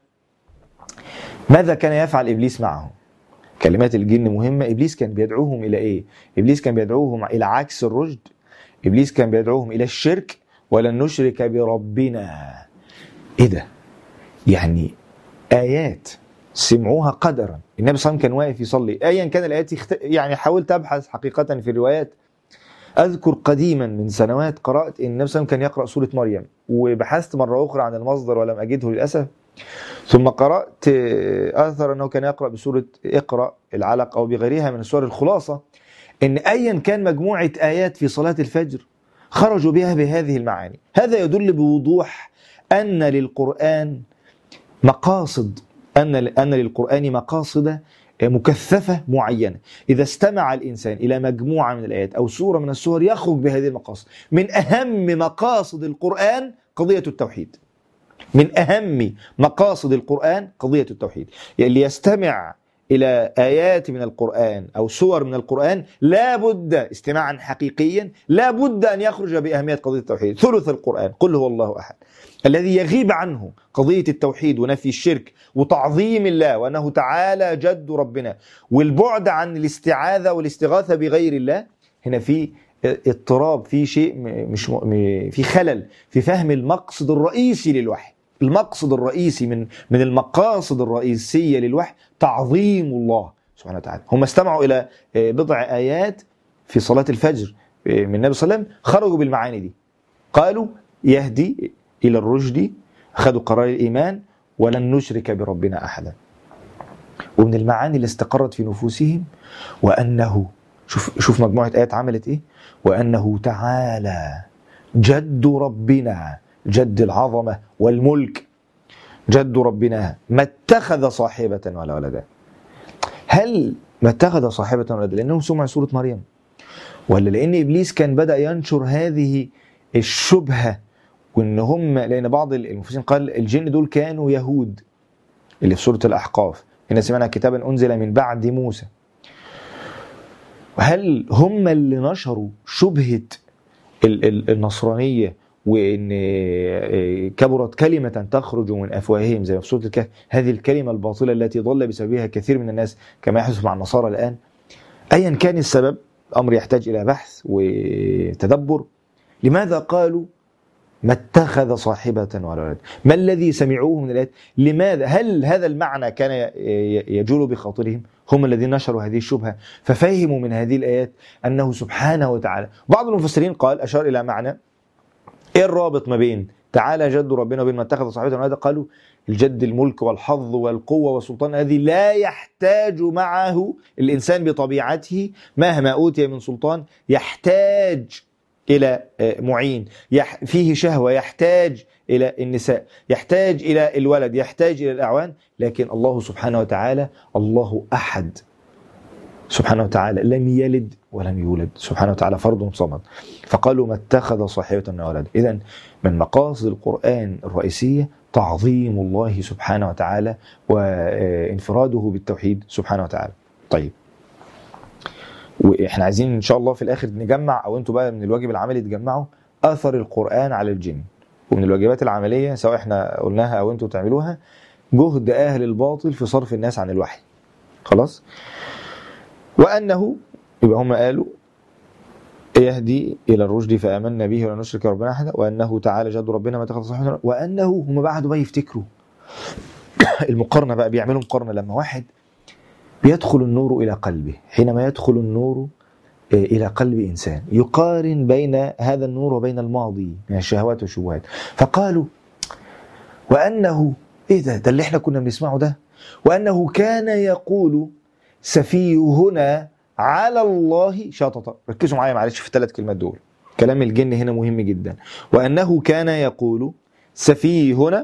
ماذا كان يفعل إبليس معهم. كلمات الجن مهمة. إبليس كان بيدعوهم إلى إيه؟ إبليس كان بيدعوهم إلى عكس الرشد. إبليس كان بيدعوهم إلى الشرك. ولن نشرك بربنا. إيه ده؟ يعني آيات سمعوها قدرا. النبي صلى الله عليه وسلم كان واقف يصلي، أيا كان الآيات يخت... يعني حاولت أبحث حقيقة في الروايات. أذكر قديما من سنوات قرأت إن النبي صلى الله عليه وسلم كان يقرأ سورة مريم، وبحثت مرة أخرى عن المصدر ولم أجده للأسف. ثم قرأت أثر أنه كان يقرأ بسورة اقرأ العلق أو بغيرها من السور. الخلاصة إن أيا كان مجموعة آيات في صلاة الفجر خرجوا بها بهذه المعاني. هذا يدل بوضوح أن للقرآن مقاصد، أن أن للقرآن مقاصد مكثفة معينة. إذا استمع الإنسان إلى مجموعة من الآيات أو سورة من السور يخرج بهذه المقاصد. من أهم مقاصد القرآن قضية التوحيد. من أهم مقاصد القرآن قضية التوحيد. يعني اللي يستمع إلى آيات من القرآن أو سور من القرآن لا بد استماعا حقيقيا، لا بد أن يخرج بأهمية قضية التوحيد. ثلث القرآن قل هو الله أحد، الذي يغيب عنه قضية التوحيد ونفي الشرك وتعظيم الله وأنه تعالى جد ربنا، والبعد عن الاستعاذة والاستغاثة بغير الله. هنا في اضطراب، في شيء مش في خلل في فهم المقصد الرئيسي للوحي. المقصد الرئيسي من من المقاصد الرئيسية للوحي تعظيم الله سبحانه وتعالى. هم استمعوا إلى بضع آيات في صلاة الفجر من النبي صلى الله عليه وسلم، خرجوا بالمعاني دي، قالوا يهدي إلى الرشد، أخذوا قرار الإيمان، ولن نشرك بربنا أحدا. ومن المعاني اللي استقرت في نفوسهم وأنه، شوف شوف مجموعة آيات عملت إيه، وأنه تعالى جد ربنا، جد العظمة والملك، جد ربنا ما اتخذ صاحبة ولا ولدا. هل ما اتخذ صاحبة ولا ولدا لأنهم سمعوا سورة مريم، ولا لأن إبليس كان بدأ ينشر هذه الشبهة؟ وإن هم، لأن بعض المفسرين قال الجن دول كانوا يهود اللي في سورة الأحقاف، هنا سمعنا كتابا أنزل من بعد موسى. وهل هم اللي نشروا شبهة النصرانية وإن كبرت كلمة تخرج من أفواههم زي في سورة الكهف، هذه الكلمة الباطلة التي ضل بسببها كثير من الناس كما يحدث مع النصارى الآن؟ أيا كان السبب، أمر يحتاج إلى بحث وتدبر. لماذا قالوا ما اتخذ صاحبة ولا ولد؟ ما الذي سمعوه من الآيات؟ لماذا؟ هل هذا المعنى كان يجول بخاطرهم؟ هم الذين نشروا هذه الشبهة ففهموا من هذه الآيات أنه سبحانه وتعالى. بعض المفسرين قال أشار إلى معنى إيه الرابط ما بين تعالى جد ربنا وبين ما اتخذ صاحبة ولا ولد؟ قالوا الجد الملك والحظ والقوة والسلطان، هذه لا يحتاج معه الإنسان بطبيعته مهما أوتي من سلطان، يحتاج إلى معين، فيه شهوة، يحتاج إلى النساء، يحتاج إلى الولد، يحتاج إلى الأعوان. لكن الله سبحانه وتعالى الله أحد سبحانه وتعالى، لم يلد ولم يولد، سبحانه وتعالى فرد صمد. فقالوا ما اتخذ صاحبة ولا ولد. إذن من مقاصد القرآن الرئيسية تعظيم الله سبحانه وتعالى وانفراده بالتوحيد سبحانه وتعالى. طيب، واحنا عايزين ان شاء الله في الاخر نجمع، او انتوا بقى من الواجب العملي تجمعوا اثر القرآن على الجن. ومن الواجبات العملية سواء احنا قلناها او انتوا تعملوها، جهد اهل الباطل في صرف الناس عن الوحي. خلاص. وانه، يبقى هم قالوا يهدي الى الرشد فآمنا به ولا نشرك ربنا احدا، وانه تعالى جد ربنا ما اتخذ صاحبة، وانه، هم بعدوا بقى يفتكروا المقارنة بقى، بيعملوا مقارنة. لما واحد بيدخل النور إلى قلبه، حينما يدخل النور إلى قلب إنسان، يقارن بين هذا النور وبين الماضي من الشهوات والشبهات. فقالوا وأنه ايه ده ده اللي احنا كنا بنسمعه ده. وانه كان يقول سفيهنا على الله شططا. ركزوا معايا معلش في الثلاث كلمات دول، كلام الجن هنا مهم جدا. وانه كان يقول سفيهنا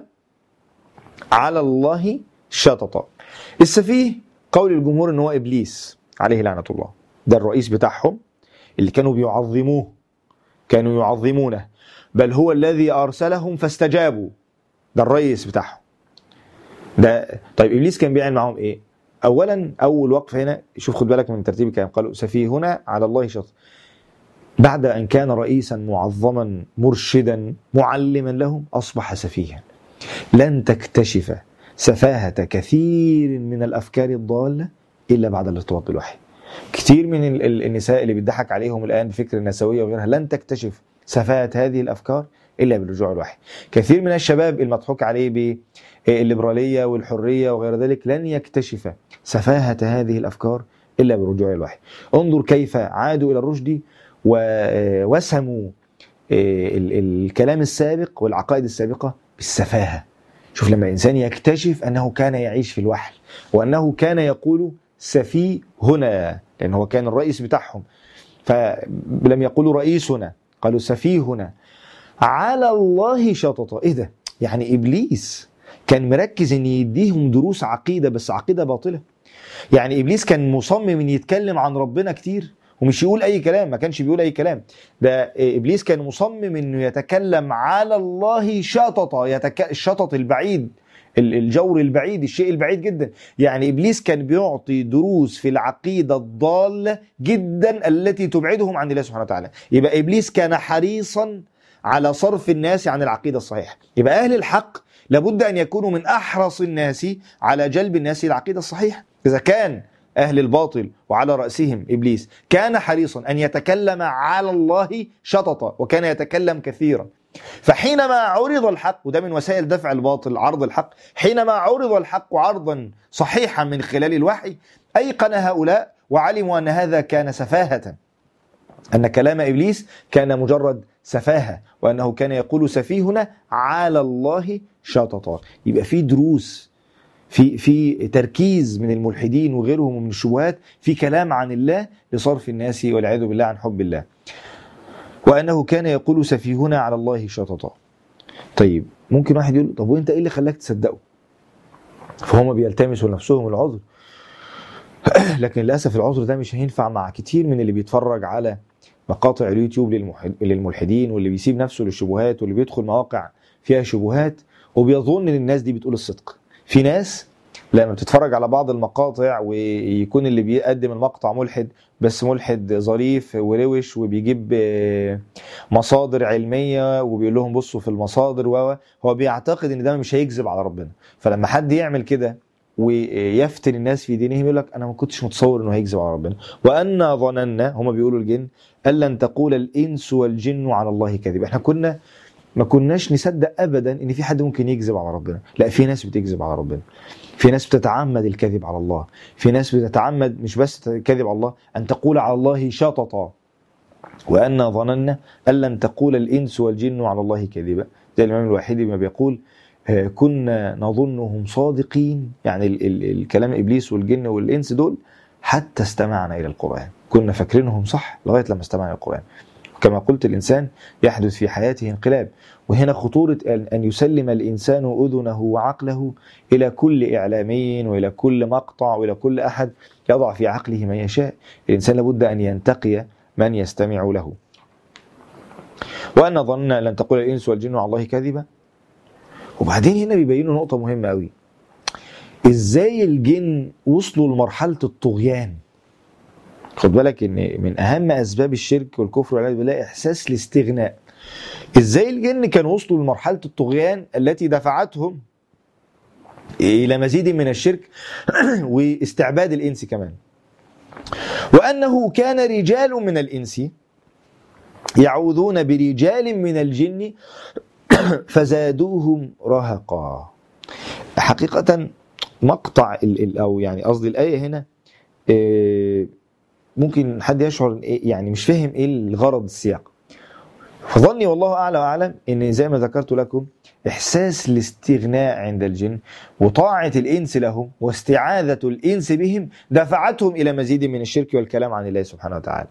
على الله شططا. السفيه قول الجمهور ان هو ابليس عليه لعنة الله، ده الرئيس بتاعهم اللي كانوا بيعظموه، كانوا يعظمونه، بل هو الذي ارسلهم فاستجابوا، ده الرئيس بتاعهم ده. طيب ابليس كان بيعمل معهم ايه؟ اولا اول وقفه هنا شوف، خد بالك من ترتيب الكلام، قالوا سفيهنا على الله شططا. بعد ان كان رئيسا معظما مرشدا معلما لهم اصبح سفيها. لن تكتشف سفاهة كثير من الأفكار الضالة إلا بعد الارتباط بالوحي. كثير من النساء اللي بيضحك عليهم الآن بفكر النسوية وغيرها لن تكتشف سفاهة هذه الأفكار إلا بالرجوع الوحي. كثير من الشباب المضحوك عليه بالليبرالية والحرية وغير ذلك لن يكتشف سفاهة هذه الأفكار إلا بالرجوع الوحي. انظر كيف عادوا إلى الرشد ووسموا الكلام السابق والعقائد السابقة بالسفاهة. شوف لما الإنسان يكتشف أنه كان يعيش في الوحل وأنه كان يقول سفيه هنا، لأن هو كان الرئيس بتاعهم، فلم يقولوا رئيسنا، قالوا سفيهنا على الله شططا. إيه ده؟ يعني إبليس كان مركز أن يديهم دروس عقيدة، بس عقيدة باطلة. يعني إبليس كان مصمم أن يتكلم عن ربنا كتير ومش يقول أي كلام، ما كانش بيقول أي كلام. ده إبليس كان مصمم أنه يتكلم على الله شططا، يتك... الشطط البعيد، الجور البعيد، الشيء البعيد جدا. يعني إبليس كان بيعطي دروس في العقيدة الضالة جدا التي تبعدهم عن الله سبحانه وتعالى. يبقى إبليس كان حريصا على صرف الناس عن العقيدة الصحيحة. يبقى أهل الحق لابد أن يكونوا من أحرص الناس على جلب الناس إلى العقيدة الصحيحة. إذا كان أهل الباطل وعلى رأسهم إبليس كان حريصا أن يتكلم على الله شططا وكان يتكلم كثيرا، فحينما عرض الحق، وده من وسائل دفع الباطل عرض الحق، حينما عرض الحق عرضا صحيحا من خلال الوحي أيقن هؤلاء وعلموا أن هذا كان سفاهة، أن كلام إبليس كان مجرد سفاهة، وأنه كان يقول سفيهنا على الله شططا. يبقى في دروس، في في تركيز من الملحدين وغيرهم من الشبهات في كلام عن الله لصرف الناس والعياذ بالله عن حب الله. وأنه كان يقول سفيهنا على الله شططا. طيب ممكن واحد يقول طب وانت ايه اللي خلاك تصدقه؟ فهم بيلتمسوا لنفسهم العذر. لكن للأسف العذر ده مش هينفع مع كتير من اللي بيتفرج على مقاطع اليوتيوب للملحدين، واللي بيسيب نفسه للشبهات، واللي بيدخل مواقع فيها شبهات وبيظن ان الناس دي بتقول الصدق. في ناس لما بتتفرج على بعض المقاطع ويكون اللي بيقدم المقطع ملحد، بس ملحد ظريف وروش وبيجيب مصادر علمية وبيقول لهم بصوا في المصادر، وهو بيعتقد ان ده مش هيكذب على ربنا. فلما حد يعمل كده ويفتن الناس في دينهم يقول لك انا ما كنتش متصور انه هيكذب على ربنا. وأنا ظننا، هم بيقولوا الجن، ألن تقول الإنس والجن على الله كذب. احنا كنا ما كناش نصدق ابدا ان في حد ممكن يكذب على ربنا. لا، في ناس بتكذب على ربنا، في ناس بتتعمد الكذب على الله، في ناس بتتعمد مش بس الكذب على الله، ان تقول على الله شططا. وأنا ظننا ألن تقول الإنس والجن على الله كذبا. زي الإمام الواحدي ما بيقول كنا نظنهم صادقين، يعني ال ال الكلام إبليس والجن والإنس دول حتى استمعنا إلى القرآن، كنا فاكرينهم صح لغاية لما استمعنا إلى القرآن. كما قلت الإنسان يحدث في حياته انقلاب، وهنا خطورة أن يسلم الإنسان أذنه وعقله إلى كل إعلامي وإلى كل مقطع وإلى كل أحد يضع في عقله ما يشاء. الإنسان لابد أن ينتقي من يستمع له. وأن ظننا لن تقول الإنس والجن على الله كذبا. وبعدين هنا بيبينوا نقطة مهمة قوي، إزاي الجن وصلوا لمرحلة الطغيان. خد بالك ان من اهم اسباب الشرك والكفر والعياذ بالله احساس الاستغناء. ازاي الجن كانوا وصلوا لمرحله الطغيان التي دفعتهم الى مزيد من الشرك واستعباد الانس كمان. وانه كان رجال من الانس يعوذون برجال من الجن فزادوهم رهقا. حقيقه مقطع او يعني قصدي الايه هنا ممكن حد يشعر يعني مش فاهم ايه الغرض السياق. فظني والله اعلى واعلم ان زي ما ذكرت لكم إحساس الاستغناء عند الجن وطاعة الإنس لهم واستعاذة الإنس بهم دفعتهم إلى مزيد من الشرك والكلام عن الله سبحانه وتعالى.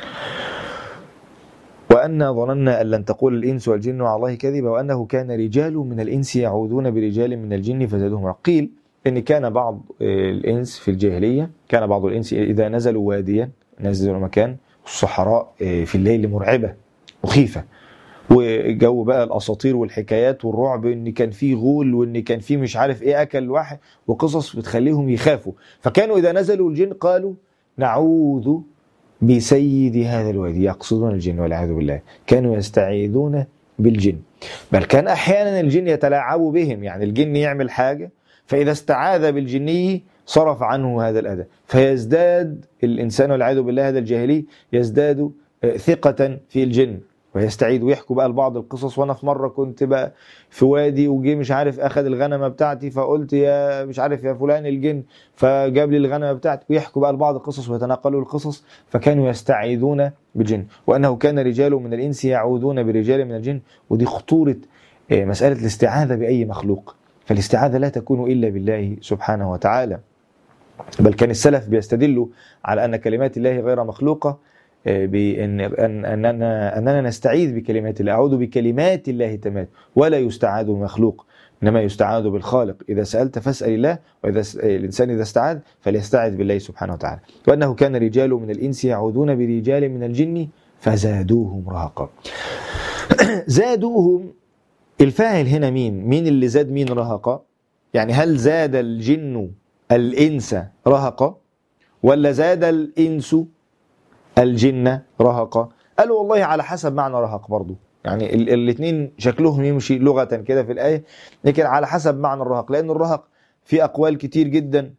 وأنا ظننا أن لن تقول الإنس والجن على الله كذبا وأنه كان رجال من الإنس يعوذون برجال من الجن فزادوهم رهقا. قيل إن كان بعض الإنس في الجاهلية، كان بعض الإنس إذا نزلوا واديا، نزلوا مكان، الصحراء في الليل مرعبة مخيفة، وجو بقى الأساطير والحكايات والرعب إن كان فيه غول وإن كان فيه مش عارف إيه أكل واحد وقصص بتخليهم يخافوا. فكانوا إذا نزلوا الجن قالوا نعوذ بسيد هذا الوادي، يقصدون الجن والعياذ بالله. كانوا يستعيذون بالجن، بل كان أحيانا الجن يتلاعبوا بهم، يعني الجن يعمل حاجة فإذا استعاذ بالجني صرف عنه هذا الأذى، فيزداد الإنسان والعياذ بالله هذا الجاهلي يزداد ثقة في الجن ويستعيد ويحكوا بقى لبعض القصص. وانا في مره كنت بقى في وادي وجي مش عارف اخذ الغنمه بتاعتي فقلت يا مش عارف يا فلان الجن فجاب لي الغنمه بتاعتي، ويحكوا بقى لبعض القصص ويتناقلوا القصص. فكانوا يستعيذون بالجن وانه كان رجال من الانس يعوذون برجال من الجن. ودي خطوره مساله الاستعاذه باي مخلوق، فالاستعاذه لا تكون الا بالله سبحانه وتعالى. بل كان السلف بيستدلوا على ان كلمات الله غير مخلوقه بأن أننا أننا نستعيذ بكلمات الله، أعوذ بكلمات الله تمات، ولا يستعاذ بمخلوق إنما يستعاذ بالخالق. إذا سألت فاسأل الله، وإذا الإنسان إذا استعاذ فليستعذ بالله سبحانه وتعالى. وأنه كان رجال من الإنس يعوذون برجال من الجن فزادوهم رهقا. زادوهم، الفاعل هنا مين؟ مين اللي زاد مين رهقا؟ يعني هل زاد الجن الإنس رهقا ولا زاد الإنس الجن رهقا؟ قالوا والله على حسب معنى رهق برضو، يعني الاثنين شكلهم يمشي لغة كده في الآية، لكن على حسب معنى الرهق، لأن الرهق في أقوال كتير جدا،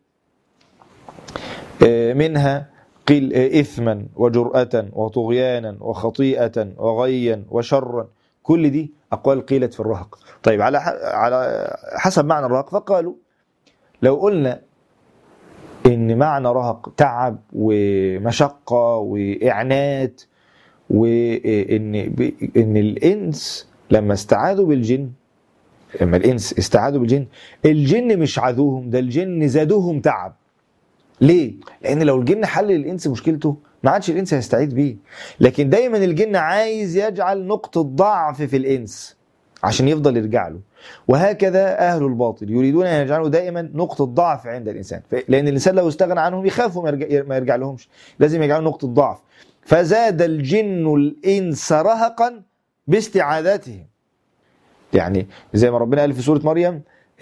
منها قيل إثما وجرأة وطغيانا وخطيئة وغيا وشرا، كل دي أقوال قيلت في الرهق. طيب على على حسب معنى الرهق، فقالوا لو قلنا إن معنى رهق تعب ومشقة وإعنات، وإن إن الإنس لما استعاذوا بالجن، لما الإنس استعاذوا بالجن، الجن مش عذوهم، ده الجن زادوهم تعب. ليه؟ لأن لو الجن حل الإنس مشكلته ما عادش الإنس هيستعيذ بيه، لكن دايما الجن عايز يجعل نقطة ضعف في الإنس عشان يفضل يرجع له. وهكذا أهل الباطل يريدون أن يجعلوا دائما نقطة ضعف عند الإنسان، لأن الإنسان لو استغنى عنهم يخافوا ما يرجع, ما يرجع لهمش، لازم يجعلوا نقطة ضعف. فزاد الجن الإنس رهقا باستعاذتهم، يعني زي ما ربنا قال في سورة مريم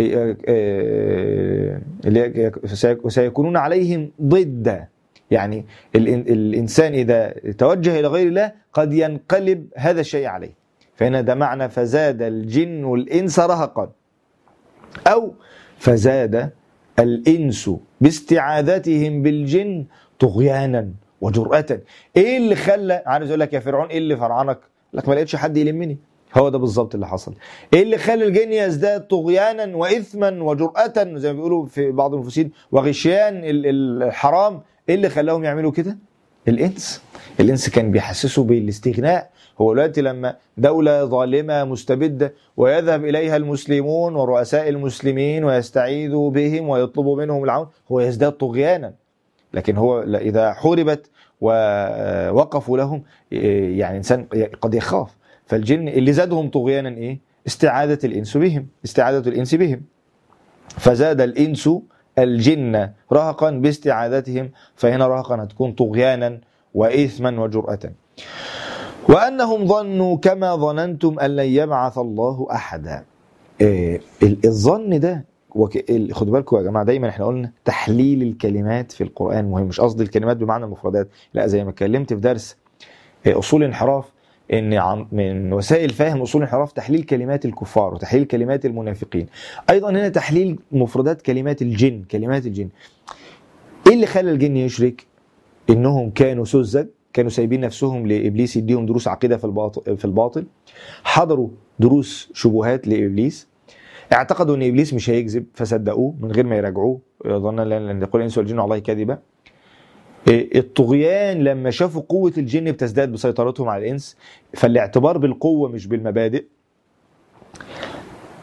وسيكونون عليهم ضد، يعني الإنسان إذا توجه إلى غير الله قد ينقلب هذا الشيء عليه. فهنا ده معنى فزاد الجن الإنس رهقا، أو فزاد الإنس باستعاذتهم بالجن طغيانا وجرأة. إيه اللي خلى، عارف يقول لك يا فرعون إيه اللي فرعنك؟ لك ما لقيتش حد يلمني. هو ده بالظبط اللي حصل. إيه اللي خلى الجن يزداد طغيانا وإثما وجرأة زي ما بيقولوا في بعض المفسرين وغشيان الحرام؟ إيه اللي خلاهم يعملوا كده؟ الإنس. الإنس كان بيحسسوا بالاستغناء. هو دلوقتي لما دولة ظالمة مستبدة ويذهب إليها المسلمون ورؤساء المسلمين ويستعيذوا بهم ويطلبوا منهم العون، هو يزداد طغيانا. لكن هو إذا حوربت ووقفوا لهم يعني إنسان قد يخاف. فالجن اللي زادهم طغيانا إيه؟ استعادة الإنس بهم، استعادة الإنس بهم. فزاد الإنس الجن رهقا باستعادتهم، فهنا رهقا هتكون طغيانا وإثما وجرأة. وأنهم ظنوا كما ظننتم أن لن يبعث الله أحدا. إيه الظن ده؟ خدوا بالكم يا جماعة، دايما احنا قلنا تحليل الكلمات في القرآن مهم، مش قصدي الكلمات بمعنى المفردات، لا، زي ما اتكلمت في درس أصول الانحراف ان من وسائل فهم اصول الانحراف تحليل كلمات الكفار وتحليل كلمات المنافقين. ايضا هنا تحليل مفردات كلمات الجن، كلمات الجن. ايه اللي خلى الجن يشرك؟ انهم كانوا سذج، كانوا سايبين نفسهم لابليس يديهم دروس عقيده في الباطل في الباطل حضروا دروس شبهات لابليس، اعتقدوا ان ابليس مش هيكذب فصدقوه من غير ما يراجعوه، ظنا لن يقول الانس والجن على الله كاذبا. الطغيان لما شافوا قوة الجن بتزداد بسيطرتهم على الإنس، فالاعتبار بالقوة مش بالمبادئ.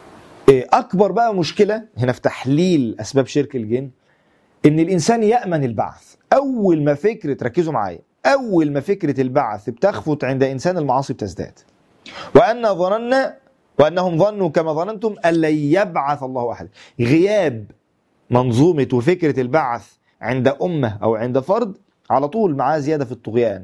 أكبر بقى مشكلة هنا في تحليل أسباب شرك الجن إن الإنسان يأمن البعث. أول ما فكرة، ركزوا معايا، أول ما فكرة البعث بتخفت عند إنسان المعاصي بتزداد. وأن ظننا وأنهم ظنوا كما ظننتم أن لن يبعث الله أحد. غياب منظومة وفكرة البعث عند أمة أو عند فرد على طول معاه زيادة في الطغيان.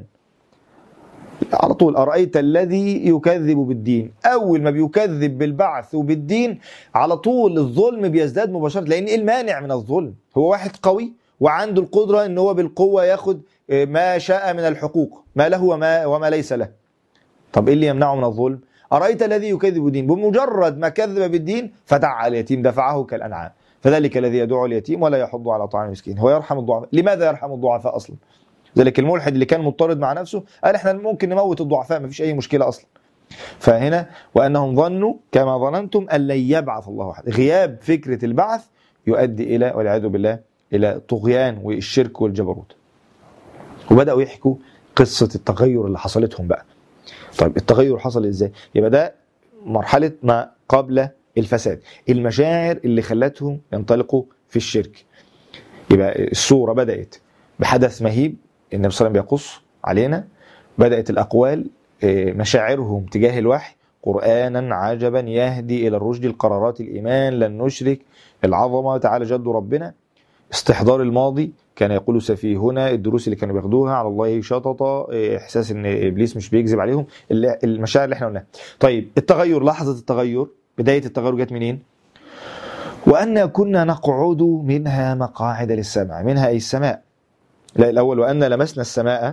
على طول أرأيت الذي يكذب بالدين، أول ما بيكذب بالبعث وبالدين على طول الظلم بيزداد مباشرة. لأن إيه المانع من الظلم؟ هو واحد قوي وعنده القدرة إن هو بالقوة ياخد ما شاء من الحقوق، ما له وما, وما ليس له. طب إيه اللي يمنعه من الظلم؟ أرأيت الذي يكذب بالدين، بمجرد ما كذب بالدين فدعا اليتيم دفعه كالأنعام، فذلك الذي يدعو اليتيم ولا يحض على طعام المسكين. هو يرحم الضعفاء. لماذا يرحم الضعفاء أصلا؟ ذلك الملحد اللي كان مضطرد مع نفسه قال احنا ممكن نموت الضعفاء، ما فيش أي مشكلة أصلا. فهنا وأنهم ظنوا كما ظننتم أن لن يبعث الله أحد. غياب فكرة البعث يؤدي إلى والعياذ بالله إلى الطغيان والشرك والجبروت. وبدأوا يحكوا قصة التغير اللي حصلتهم بقى. طيب التغير حصل إزاي؟ يبقى ده مرحلة ما قبل الفساد، المشاعر اللي خلتهم ينطلقوا في الشرك. يبقى الصورة بدأت بحدث مهيب النبي صلى الله عليه وسلم بيقص علينا. بدأت الأقوال، مشاعرهم تجاه الوحي، قرآنا عجبا يهدي إلى الرشد، القرارات، الإيمان، لن نشرك، العظمة، تعالى جد ربنا. استحضار الماضي، كان يقول سفيهنا، الدروس اللي كانوا بياخدوها على الله شططة، إحساس إن إبليس مش بيكذب عليهم، المشاعر اللي احنا قلناها. طيب التغير، لحظة التغير، بداية التغير جت منين؟ وأن كنا نقعد منها مقاعد للسمع، منها أي السماء. لا الأول وأن لمسنا السماء،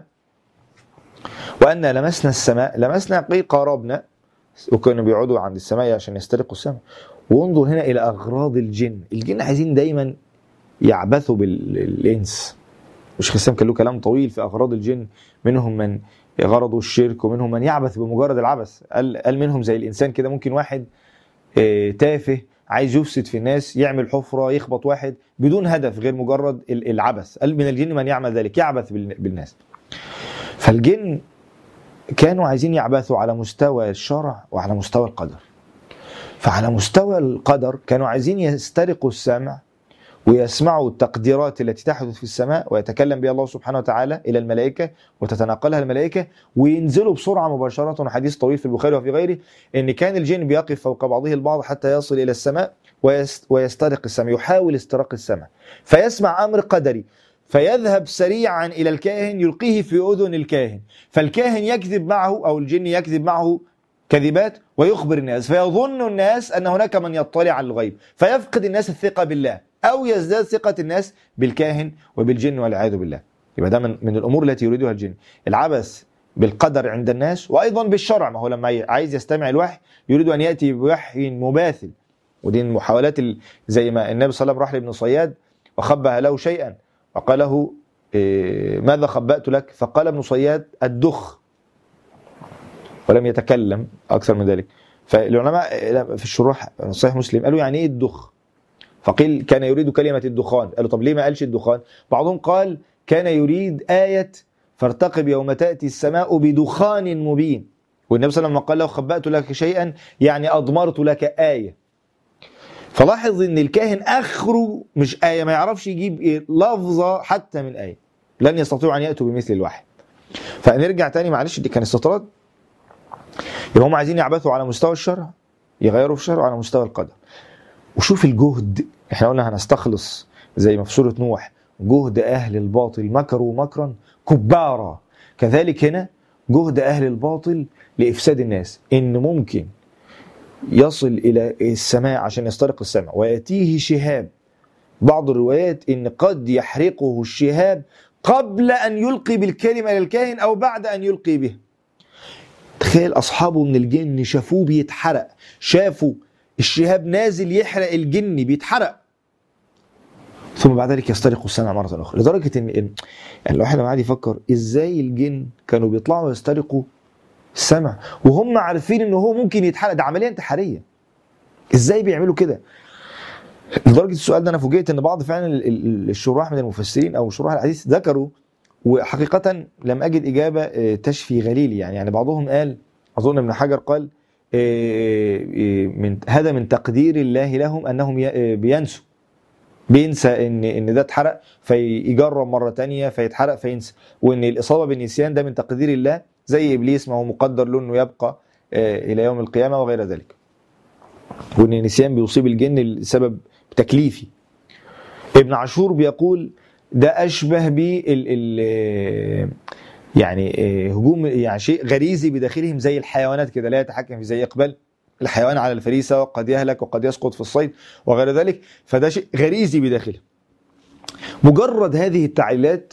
وأن لمسنا السماء، لمسنا قي قاربنا، وكانوا بيقعدوا عند السماء عشان يسترقوا السماء. وانظر هنا إلى أغراض الجن. الجن عايزين دايما يعبثوا بالإنس. مش خسام كان له كلام طويل في أغراض الجن، منهم من غرضوا الشرك ومنهم من يعبث بمجرد العبث. قال, قال منهم زي الإنسان كده، ممكن واحد اه تافه عايز يفسد في الناس، يعمل حفرة يخبط واحد بدون هدف غير مجرد العبث. قال من الجن من يعمل ذلك، يعبث بالناس. فالجن كانوا عايزين يعبثوا على مستوى الشرع وعلى مستوى القدر. فعلى مستوى القدر كانوا عايزين يسترقوا السمع ويسمعوا التقديرات التي تحدث في السماء ويتكلم بها الله سبحانه وتعالى إلى الملائكة وتتناقلها الملائكة وينزلوا بسرعة مباشرة. وحديث طويل في البخاري وفي غيره إن كان الجن بيقف فوق بعضه البعض حتى يصل إلى السماء ويسترق السمع، يحاول استراق السمع، فيسمع أمر قدري فيذهب سريعا إلى الكاهن يلقيه في أذن الكاهن، فالكاهن يكذب معه أو الجن يكذب معه كذبات ويخبر الناس، فيظن الناس أن هناك من يطلع على الغيب، فيفقد الناس الثقة بالله أو يزداد ثقة الناس بالكاهن وبالجن والعياذ بالله. يبقى ده من, من الأمور التي يريدها الجن، العبث بالقدر عند الناس وأيضا بالشرع. ما هو لما عايز يستمع الوحي يريد أن يأتي بوحي مباثل، ودي المحاولات زي ما النبي صلى الله عليه وسلم راح لابن صياد وخبأ له شيئا وقال له إيه ماذا خبأت لك؟ فقال ابن صياد الدخ، ولم يتكلم أكثر من ذلك. فالعلماء في الشروح صحيح مسلم قالوا يعني إيه الدخ؟ فقيل كان يريد كلمة الدخان. قالوا طب ليه ما قالش الدخان؟ بعضهم قال كان يريد آية فارتقب يوم تأتي السماء بدخان مبين، والنبي صلى الله عليه وسلم قال له خبأت لك شيئا يعني أضمرت لك آية. فلاحظ ان الكاهن اخره مش آية، ما يعرفش يجيب إيه لفظة حتى من آية، لن يستطيعوا ان يأتوا بمثل الوحي. فنرجع تاني معلش، دي كان استطراد. يبقى هم عايزين يعبثوا على مستوى الشرع، يغيروا في الشرع على مستوى القدر. وشوف الجهد، احنا قلنا هنستخلص زي ما في سورة نوح جهد اهل الباطل مكروا مكرا كبارا، كذلك هنا جهد اهل الباطل لافساد الناس، ان ممكن يصل إلى السماء عشان يسترق السمع ويأتيه شهاب. بعض الروايات إن قد يحرقه الشهاب قبل أن يلقي بالكلمة للكاهن أو بعد أن يلقي به. تخيل أصحابه من الجن شافوه بيتحرق، شافوا الشهاب نازل يحرق الجن بيتحرق، ثم بعد ذلك يسترق السمع مرة أخرى. لدرجة إن يعني الواحد لما قاعد يفكر إزاي الجن كانوا بيطلعوا ويسترقوا السمع وهم عارفين انه هو ممكن يتحرق، ده عمليه انتحاريه، ازاي بيعملوا كده؟ لدرجه السؤال ده انا فوجئت ان بعض فعلا الشراح من المفسرين او شراح الحديث ذكروا، وحقيقه لم اجد اجابه تشفي غليلي يعني. يعني بعضهم قال، اظن ابن حجر قال من هذا من تقدير الله لهم انهم بينسوا، بينسى ان ان ده اتحرق فيجرب مره تانية فيتحرق فينسى، وان الاصابه بالنسيان ده من تقدير الله، زي ابليس ما هو مقدر له انه يبقى الى يوم القيامه وغير ذلك، وان النسيان بيصيب الجن لسبب تكليفي. ابن عاشور بيقول ده اشبه ب يعني هجوم، يعني شيء غريزي بداخلهم زي الحيوانات كده، لا يتحكم في، زي اقبال الحيوان على الفريسه وقد يهلك وقد يسقط في الصيد وغير ذلك، فده شيء غريزي بداخله. مجرد هذه التعليلات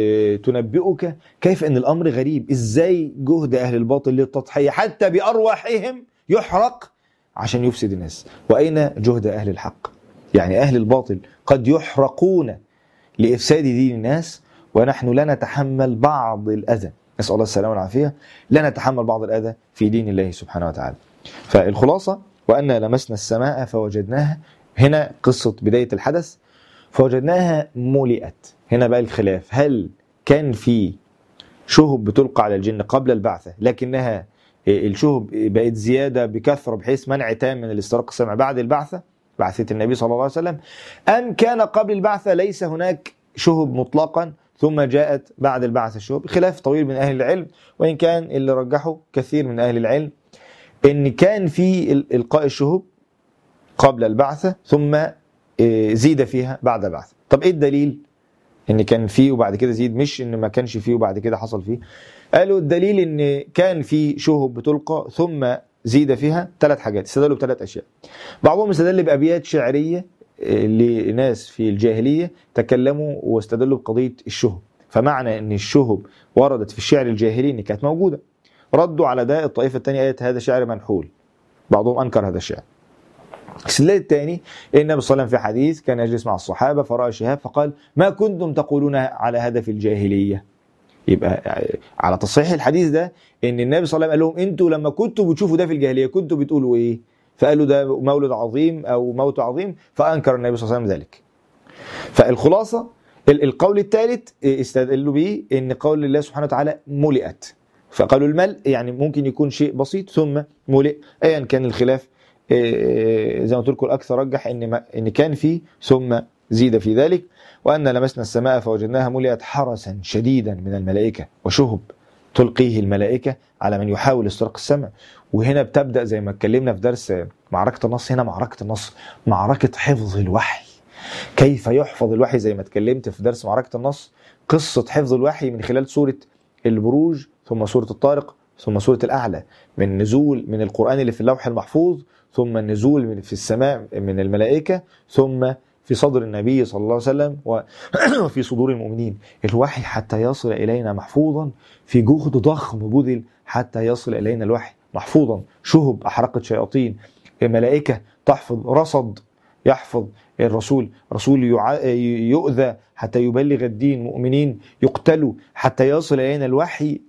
تنبئك كيف ان الامر غريب، ازاي جهد اهل الباطل للتضحيه حتى بارواحهم يحرق عشان يفسد الناس، واين جهد اهل الحق؟ يعني اهل الباطل قد يحرقون لافساد دين الناس، ونحن لا نتحمل بعض الاذى، نسال الله السلامه والعافيه، لا نتحمل بعض الاذى في دين الله سبحانه وتعالى. فالخلاصه وأن لمسنا السماء فوجدناها، هنا قصة بداية الحدث، فوجدناها ملئت. هنا بقى الخلاف، هل كان في شهب بتلقى على الجن قبل البعثة لكنها الشهب بقت زيادة بكثرة بحيث منع تام من الاستراق السمع بعد البعثة، بعثة النبي صلى الله عليه وسلم، أم كان قبل البعثة ليس هناك شهب مطلقا ثم جاءت بعد البعثة الشهب؟ خلاف طويل من أهل العلم، وإن كان اللي رجحه كثير من أهل العلم إن كان في إلقاء الشهب قبل البعثة ثم زيد فيها بعد البعثة. طب إيه الدليل إن كان فيه وبعد كده زيد، مش إن ما كانش فيه وبعد كده حصل فيه؟ قالوا الدليل إن كان في شهب بتلقى ثم زيد فيها ثلاث حاجات، استدلوا بثلاث أشياء. بعضهم استدل بأبيات شعرية لناس في الجاهلية تكلموا واستدلوا بقضية الشهب، فمعنى إن الشهب وردت في الشعر الجاهلي إن كانت موجودة. ردوا على ده الطائفة الثانية آية هذا شعر منحول، بعضهم أنكر هذا الشعر. الاستدلال الثاني النبي صلى الله عليه وسلم في حديث كان يجلس مع الصحابة فرأى شهاب فقال ما كنتم تقولون على هذا في الجاهلية. يبقى على تصحيح الحديث ده ان النبي صلى الله عليه وسلم قال لهم انتوا لما كنتوا بتشوفوا ده في الجاهلية كنتوا بتقولوا ايه؟ فقالوا ده مولد عظيم او موت عظيم، فأنكر النبي صلى الله عليه وسلم ذلك. فالخلاصة القول الثالث استدلوا به ان قول الله سبحانه وتعالى ملئت، فقالوا الملء يعني ممكن يكون شيء بسيط ثم ملئ، ايا كان الخلاف زي ما قلت لكم الاكثر رجح ان ان كان فيه ثم زيد في ذلك. وان لمسنا السماء فوجدناها ملئت حرسا شديدا من الملائكه وشهب تلقيه الملائكه على من يحاول استراق السمع. وهنا بتبدا زي ما اتكلمنا في درس معركه النص، هنا معركه النص معركه حفظ الوحي، كيف يحفظ الوحي زي ما اتكلمت في درس معركه النص، قصه حفظ الوحي من خلال سوره البروج ثم سوره الطارق ثم سوره الاعلى، من نزول من القران اللي في اللوح المحفوظ ثم النزول من في السماء من الملائكة ثم في صدر النبي صلى الله عليه وسلم وفي صدور المؤمنين. الوحي حتى يصل إلينا محفوظا في جهد ضخم بذل حتى يصل إلينا الوحي محفوظا، شهب أحرقت شياطين، ملائكة تحفظ، رصد يحفظ الرسول، رسول يؤذى حتى يبلغ الدين، مؤمنين يقتلوا حتى يصل إلينا الوحي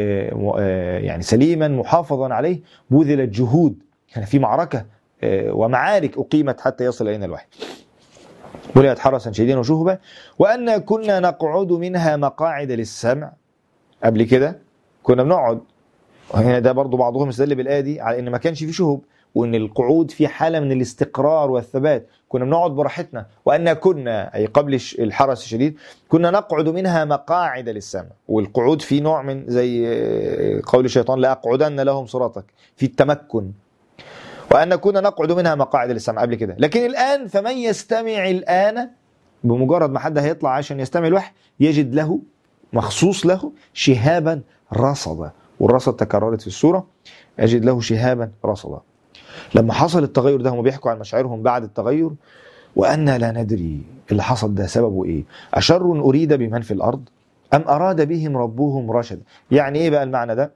يعني سليما محافظا عليه، بذلت جهود، كان في معركة ومعارك أقيمت حتى يصل إلينا الوحي. ملئت حرسا شديدا وشهبا. وأن كنا نقعد منها مقاعد للسمع، قبل كده كنا بنقعد، وهنا ده برضو بعضهم استدل بالآية دي على إن ما كانش في شهب وإن القعود في حالة من الاستقرار والثبات، كنا بنقعد براحتنا. وأن كنا أي قبل الحرس الشديد كنا نقعد منها مقاعد للسمع، والقعود في نوع من زي قول الشيطان لا أقعدن لهم صراطك في التمكن. وأن كنا نقعد منها مقاعد للسمع قبل كده، لكن الآن فمن يستمع الآن، بمجرد ما حد هيطلع عشان يستمع الوحي يجد له مخصوص له شهابا رصدا، والرصد تكررت في السورة، يجد له شهابا رصدا. لما حصل التغير ده هم بيحكوا عن مشاعرهم بعد التغير، وأن لا ندري اللي حصل ده سببه إيه، أشر أريد بمن في الأرض أم أراد بهم ربهم رشد. يعني إيه بقى المعنى ده؟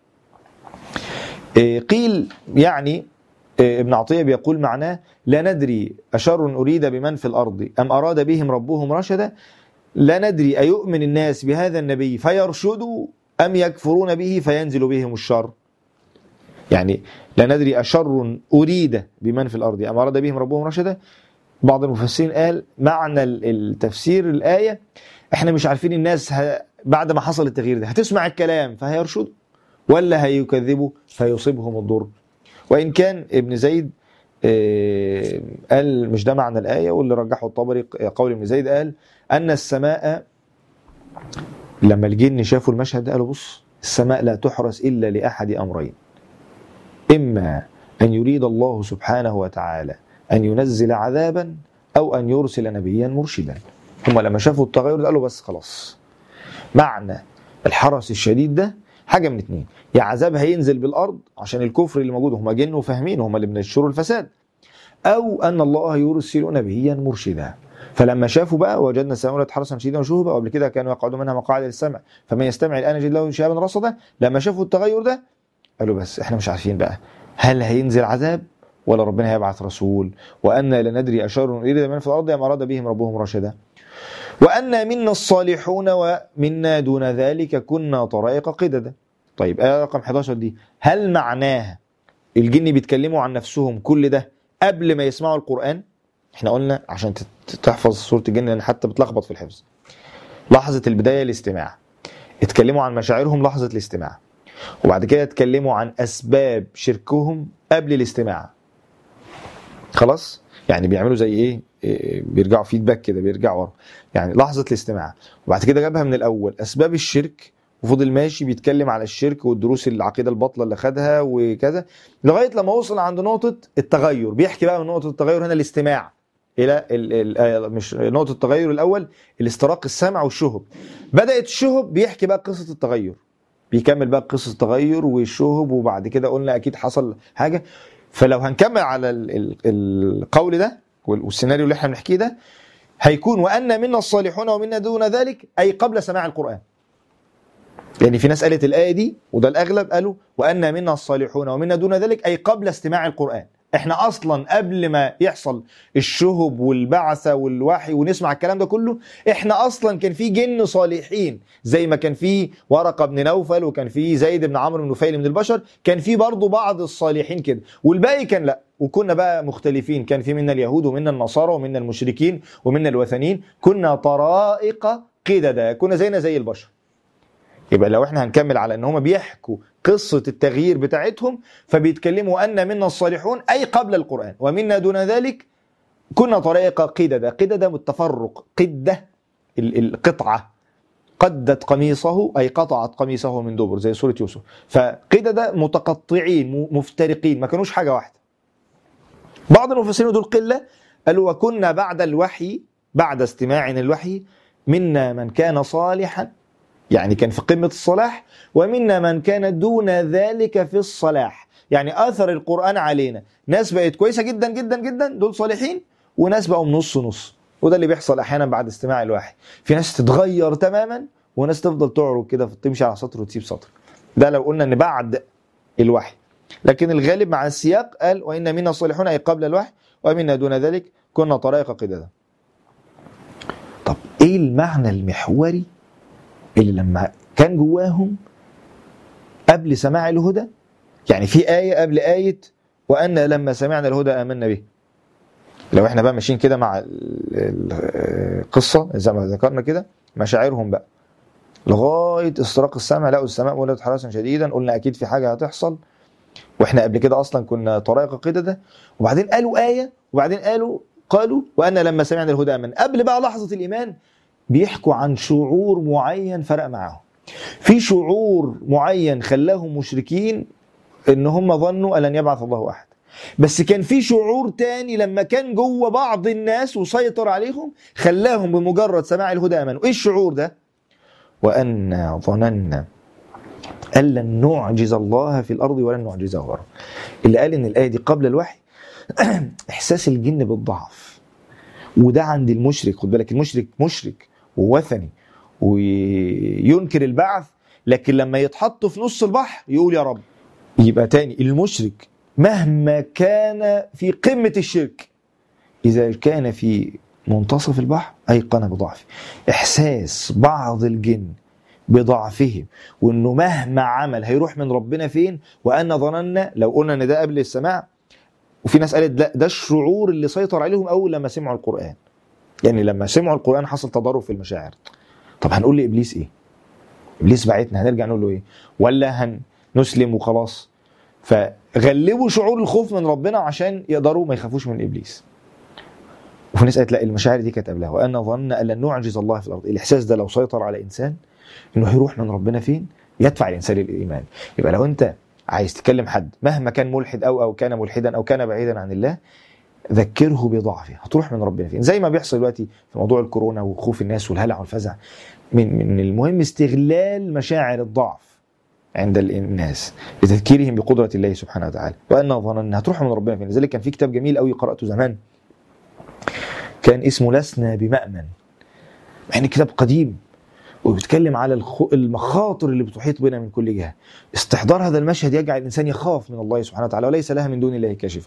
إيه قيل يعني ابن عطية بيقول معناه لا ندري أشر أريد بمن في الأرض أم أراد بهم ربهم رشدا، لا ندري أيؤمن الناس بهذا النبي فيرشدوا أم يكفرون به فينزل بهم الشر. يعني لا ندري أشر أريد بمن في الأرض أم أراد بهم ربهم رشدا. بعض المفسرين قال معنى التفسير الآية احنا مش عارفين الناس بعد ما حصل التغيير ده هتسمع الكلام فهيرشدوا ولا هيكذبوا فيصيبهم الضر. وإن كان ابن زيد قال مش ده معنى الآية، واللي رجحه الطبري قول ابن زيد قال أن السماء لما الجن شافوا المشهد ده قالوا بص السماء لا تحرس إلا لأحد أمرين، إما أن يريد الله سبحانه وتعالى أن ينزل عذابا أو أن يرسل نبيا مرشدا. هم لما شافوا التغير ده قالوا بس خلاص معنى الحرس الشديد ده حاجة من اتنين، يا عذاب هينزل بالأرض عشان الكفر اللي موجود، هم جن وفاهمين، هم اللي بنشروا الفساد، أو أن الله يرسل نبيا مرشدا. فلما شافوا بقى وجدنا السماء حرسا شديدا وشهبا، وقبل كده كانوا يقعدون منها مقاعد للسمع فمن يستمع الآن يجد له شهابا رصدا، لما شافوا التغير ده قالوا بس احنا مش عارفين بقى هل هينزل عذاب ولا ربنا هيبعث رسول، وأن لا ندري أشر أريد من في الأرض أم أراد بهم ربهم رشدا، وأن منا الصالحون ومنا دون ذلك كنا طرائق قددا. طيب آية رقم حداشر دي هل معناها الجن بيتكلموا عن نفسهم كل ده قبل ما يسمعوا القرآن؟ احنا قلنا عشان تحفظ سورة الجن لأن حتى بتلخبط في الحفظ. لحظة البداية الاستماع، اتكلموا عن مشاعرهم لحظة الاستماع، وبعد كده اتكلموا عن أسباب شركهم قبل الاستماع. خلاص يعني بيعملوا زي ايه, إيه بيرجعوا فيدباك كده، بيرجعوا ورا يعني لحظة الاستماع، وبعد كده جابها من الأول أسباب الشرك، وفضل ماشي بيتكلم على الشرك والدروس العقيدة الباطلة اللي خدها وكذا لغاية لما وصل عند نقطة التغير. بيحكي بقى من نقطة التغير هنا الاستماع إلى ال ال مش نقطة التغير الأول الاستراق السمع والشهب، بدأت الشهب بيحكي بقى قصة التغير، بيكمل بقى قصة التغير والشهب، وبعد كده قلنا أكيد حصل حاجة. فلو هنكمل على القول ده والسيناريو اللي احنا بنحكيه ده هيكون وأن منا الصالحون ومنا دون ذلك أي قبل سماع القرآن. يعني في ناس قالت الآية دي وده الأغلب قالوا وأن منا الصالحون ومنا دون ذلك أي قبل استماع القرآن. احنا أصلا قبل ما يحصل الشهب والبعثة والوحي ونسمع الكلام ده كله احنا أصلا كان في جن صالحين، زي ما كان في ورقة بن نوفل وكان في زيد بن عمرو بن نفيل من البشر، كان في برضو بعض الصالحين كده، والباقي كان لا، وكنا بقى مختلفين، كان في منا اليهود ومنا النصارى ومنا المشركين ومنا الوثنيين، كنا طرائق قددا، كنا زينا زي البشر. يبقى لو احنا هنكمل على ان هم بيحكوا قصة التغيير بتاعتهم فبيتكلموا أن منا الصالحون أي قبل القرآن ومنا دون ذلك كنا طريق قددا. قددا بالتفرق، قدة القطعة، قدت قميصه أي قطعت قميصه من دبر زي سورة يوسف. فقددا متقطعين مفترقين، ما كانوش حاجة واحدة. بعض المفسرين دول قلة قالوا وكنا بعد الوحي، بعد استماعنا الوحي منا من كان صالحا يعني كان في قمة الصلاح، ومنا من كان دون ذلك في الصلاح يعني أثر القرآن علينا، ناس بقت كويسة جدا جدا جدا دول صالحين، وناس بقوا نص نص. وده اللي بيحصل أحيانا بعد استماع الوحي، في ناس تتغير تماما وناس تفضل تعرج كده تمشي على سطر وتسيب سطر. ده لو قلنا أن بعد الوحي، لكن الغالب مع السياق قال وإن منا الصالحون أي قبل الوحي ومنا دون ذلك كنا طرائق قددا. طب إيه المعنى المحوري اللي لما كان جواهم قبل سماع الهدى؟ يعني في آية قبل آية وأن لما سمعنا الهدى آمنا به. لو احنا بقى ماشيين كده مع القصة زي ما ذكرنا كده مشاعرهم بقى لغاية استراق السمع، لقوا السماء مولت حراسا شديدا، قلنا أكيد في حاجة هتحصل، واحنا قبل كده أصلا كنا طرائق قددا، وبعدين قالوا آية، وبعدين قالوا قالوا وأن لما سمعنا الهدى آمنا. قبل بقى لحظة الإيمان بيحكوا عن شعور معين فرق معاهم، في شعور معين خلاهم مشركين ان هم ظنوا أن لن يبعث الله أحد، بس كان في شعور تاني لما كان جوه بعض الناس وسيطر عليهم خلاهم بمجرد سماع الهدى آمنوا. ايه الشعور ده؟ وأن ظننا أن لن نعجز الله في الأرض ولن نعجزه هربا. اللي قال ان الآية دي قبل الوحي احساس الجن بالضعف، وده عند المشرك. خد بالك المشرك مشرك ووثني وينكر البعث، لكن لما يتحط في نص البحر يقول يا رب. يبقى تاني المشرك مهما كان في قمة الشرك إذا كان في منتصف البحر أيقن بضعفه. إحساس بعض الجن بضعفهم وإنه مهما عمل هيروح من ربنا فين، وأن ظننا، لو قلنا إن ده قبل السماع، وفي ناس قالت لا ده الشعور اللي سيطر عليهم أول لما سمعوا القرآن. يعني لما سمعوا القرآن حصل تضارب في المشاعر. طب هنقول لإبليس إيه؟ إبليس بعتنا هنرجع نقول له إيه؟ ولا هنسلم وخلاص؟ فغلبوا شعور الخوف من ربنا عشان يقدروا ما يخافوش من ابليس. وفي ناس قالت لا، المشاعر دي كانت قبلها. وان ظننا ان لن نعجز الله في الارض، الاحساس ده لو سيطر على انسان انه هيروح من ربنا فين، يدفع الانسان للايمان. يبقى لو انت عايز تكلم حد مهما كان ملحد او او كان ملحدا او كان بعيدا عن الله، ذكره بضعفه، هتروح من ربنا فين. زي ما بيحصل دلوقتي في موضوع الكورونا وخوف الناس والهلع والفزع، من من المهم استغلال مشاعر الضعف عند الناس لتذكيرهم بقدرة الله سبحانه وتعالى. وأن ظننا، هتروح من ربنا فين. لذلك كان في كتاب جميل قوي قرأته زمان كان اسمه لسنا بمأمن، يعني كتاب قديم وبيتكلم على المخاطر اللي بتحيط بنا من كل جهة. استحضار هذا المشهد يجعل الإنسان يخاف من الله سبحانه وتعالى وليس لها من دون الله كاشفة.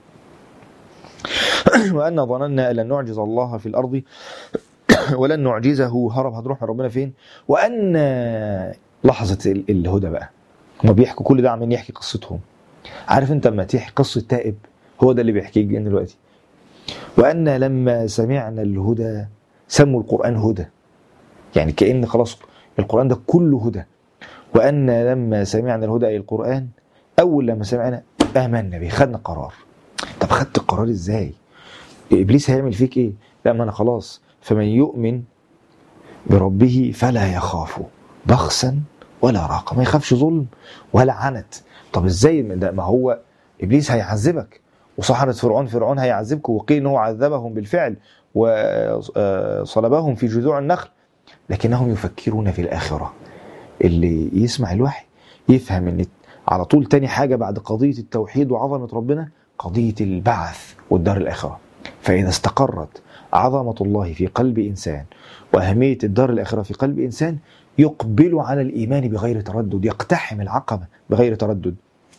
وأن ظننا لن نعجز الله في الأرض ولن نعجزه هرب، هتروح من ربنا فين. وأن لحظة الهدى بقى، هما بيحكوا كل ده عمالين يحكي قصتهم. عارف انت لما تحكي قصة تائب، هو ده اللي بيحكيه دلوقتي. وأن لما سمعنا الهدى، سموا القرآن هدى، يعني كأن خلاص القرآن ده كله هدى. وأن لما سمعنا الهدى أي القرآن، أول لما سمعنا آمنا به، خدنا قرار. طب خدت القرار ازاي؟ إبليس هيعمل فيك ايه؟ لا، ما أنا خلاص، فمن يؤمن بربه فلا يخاف بخسا ولا راقة، ما يخافش ظلم ولا عنت. طب ازاي ده؟ ما هو إبليس هيعذبك، وسحرة فرعون فرعون هيعذبك، وقيل انه عذبهم بالفعل وصلبهم في جذوع النخل، لكنهم يفكرون في الآخرة. اللي يسمع الوحي يفهم ان على طول تاني حاجة بعد قضية التوحيد وعظمة ربنا قضية البعث والدار الآخرة. فإذا استقرت عظمة الله في قلب إنسان وأهمية الدار الآخرة في قلب إنسان، يقبل على الإيمان بغير تردد، يقتحم العقبة بغير تردد.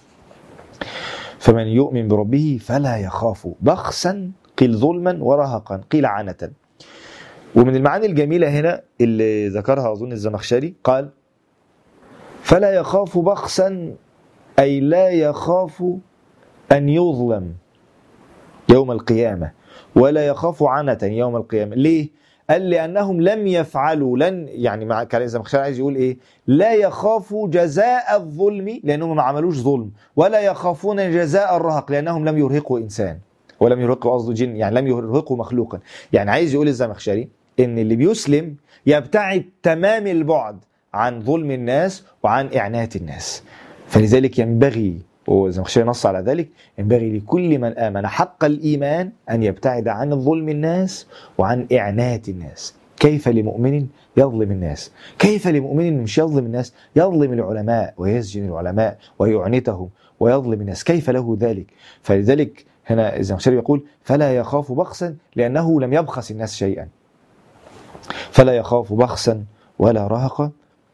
فمن يؤمن بربه فلا يخاف بخسا، قيل ظلما، ورهقا قيل عنة. ومن المعاني الجميلة هنا اللي ذكرها أظن الزمخشري، قال فلا يخاف بخسا أي لا يخاف أن يظلم يوم القيامة، ولا يخاف عنة يوم القيامة. ليه؟ قال لأنهم لم يفعلوا، لن يعني مع كلام الزمخشري عايز يقول إيه؟ لا يخافوا جزاء الظلم لأنهم ما عملوش ظلم، ولا يخافون جزاء الرهق لأنهم لم يرهقوا إنسان، ولم يرهقوا قصده جن، يعني لم يرهقوا مخلوقا. يعني عايز يقول الزمخشري إن اللي بيسلم يبتعد تمام البعد عن ظلم الناس وعن إعنات الناس. فلذلك ينبغي، والزمخشري نص على ذلك، ينبغي لكل من آمن حق الإيمان أن يبتعد عن ظلم الناس وعن إعنات الناس. كيف لمؤمن يظلم الناس؟ كيف لمؤمن مش يظلم الناس؟ يظلم العلماء ويسجن العلماء ويعنتهم ويظلم الناس، كيف له ذلك؟ فلذلك هنا الزمخشري يقول فلا يخاف بخسا لأنه لم يبخس الناس شيئا، فلا يخاف بخسا ولا رهقا.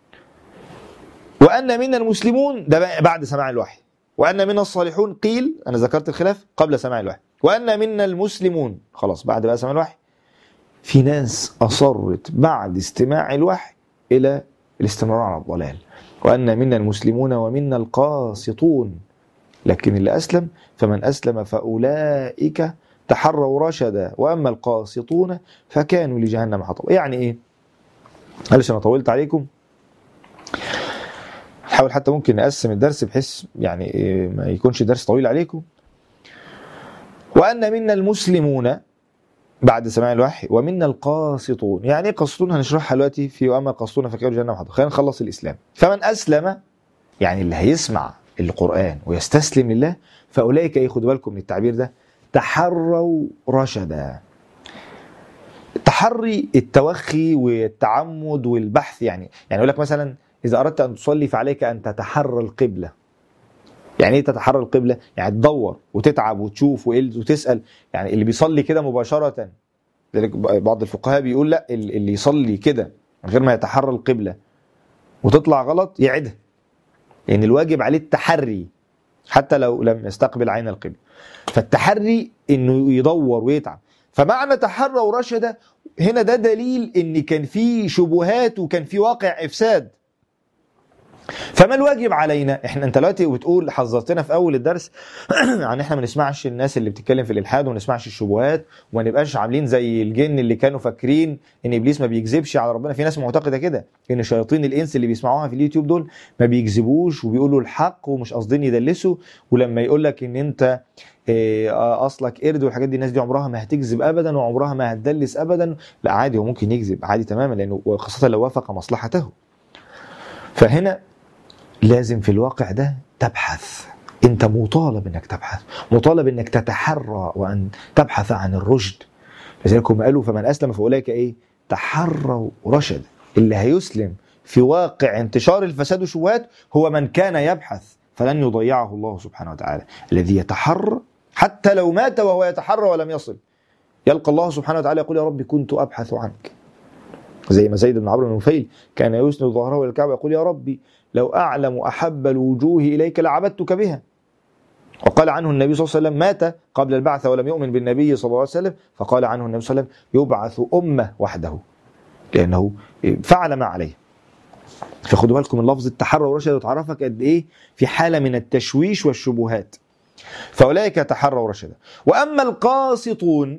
وأن منا المسلمون، ده بعد سماع الوحي. وأن منا الصالحون، قيل أنا ذكرت الخلاف قبل سماع الوحي. وأن منا المسلمون، خلاص بعد بقى سماع الوحي. في ناس أصرت بعد استماع الوحي إلى الاستمرار على الضلال. وأن منا المسلمون ومنا القاسطون، لكن اللي أسلم فمن أسلم فأولئك تحروا رشدا وأما القاسطون فكانوا لجهنم حطبا. يعني إيه؟ معلش أنا طولت عليكم، حاول حتى ممكن نقسم الدرس بحيث يعني ما يكونش درس طويل عليكم. وأن منا المسلمون بعد سماع الوحي، ومنا القاسطون. يعني ايه قاسطون؟ هنشرحها دلوقتي في وأما القاسطون فكانوا جهنم حطبا. خلينا نخلص الإسلام. فمن أسلم يعني اللي هيسمع القرآن ويستسلم لله، فأولئك ايه، خدوا بالكم من التعبير ده، تحروا رشدا. التحري التوخي والتعمد والبحث، يعني يعني يقول لك مثلا إذا أردت أن تصلي فعليك أن تتحرى القبلة. يعني إيه تتحرى القبلة؟ يعني تدور وتتعب وتشوف وتسأل. يعني اللي بيصلي كده مباشرة، بعض الفقهاء بيقول لا، اللي يصلي كده من غير ما يتحرى القبلة وتطلع غلط يعيدها، لأن يعني الواجب عليه التحري حتى لو لم يستقبل عين القبلة. فالتحري إنه يدور ويتعب. فمعنى تحرى ورشد هنا ده دليل إن كان في شبهات وكان في واقع إفساد. فما الواجب علينا؟ احنا انت دلوقتي بتقول حذرتنا في اول الدرس عن احنا ما نسمعش الناس اللي بتتكلم في الالحاد وما نسمعش الشبهات وما نبقاش عاملين زي الجن اللي كانوا فاكرين ان ابليس ما بيكذبش على ربنا. في ناس معتقده كده ان شياطين الانس اللي بيسمعوها في اليوتيوب دول ما بيكذبوش وبيقولوا الحق ومش قاصدين يدلسوا، ولما يقول لك ان انت إيه اصلك قرد والحاجات دي، الناس دي عمرها ما هتكذب ابدا وعمرها ما هتدلس ابدا. لا عادي، هو ممكن يكذب عادي تماما، لانه خاصه لو وافق مصلحته. فهنا لازم في الواقع ده تبحث، انت مطالب انك تبحث، مطالب انك تتحرى وان تبحث عن الرشد. لذلك هم قالوا فمن اسلم فاولئك ايه؟ تحروا رشد. اللي هيسلم في واقع انتشار الفساد والشبهات هو من كان يبحث، فلن يضيعه الله سبحانه وتعالى. الذي يتحرى حتى لو مات وهو يتحرى ولم يصل، يلقى الله سبحانه وتعالى يقول يا رب كنت ابحث عنك. زي ما زيد بن عمرو بن نفيل كان يسند ظهره الى الكعبه يقول يا ربي لو أعلم أحب الوجوه إليك لعبدتك بها. وقال عنه النبي صلى الله عليه وسلم مات قبل البعث ولم يؤمن بالنبي صلى الله عليه وسلم، فقال عنه النبي صلى الله عليه وسلم يبعث أمة وحده، لأنه فعل ما عليه. فخدوا بالكم من لفظ التحرى ورشد وتعرفك قد إيه في حالة من التشويش والشبهات. فأولئك تحروا رشدا. وأما القاسطون،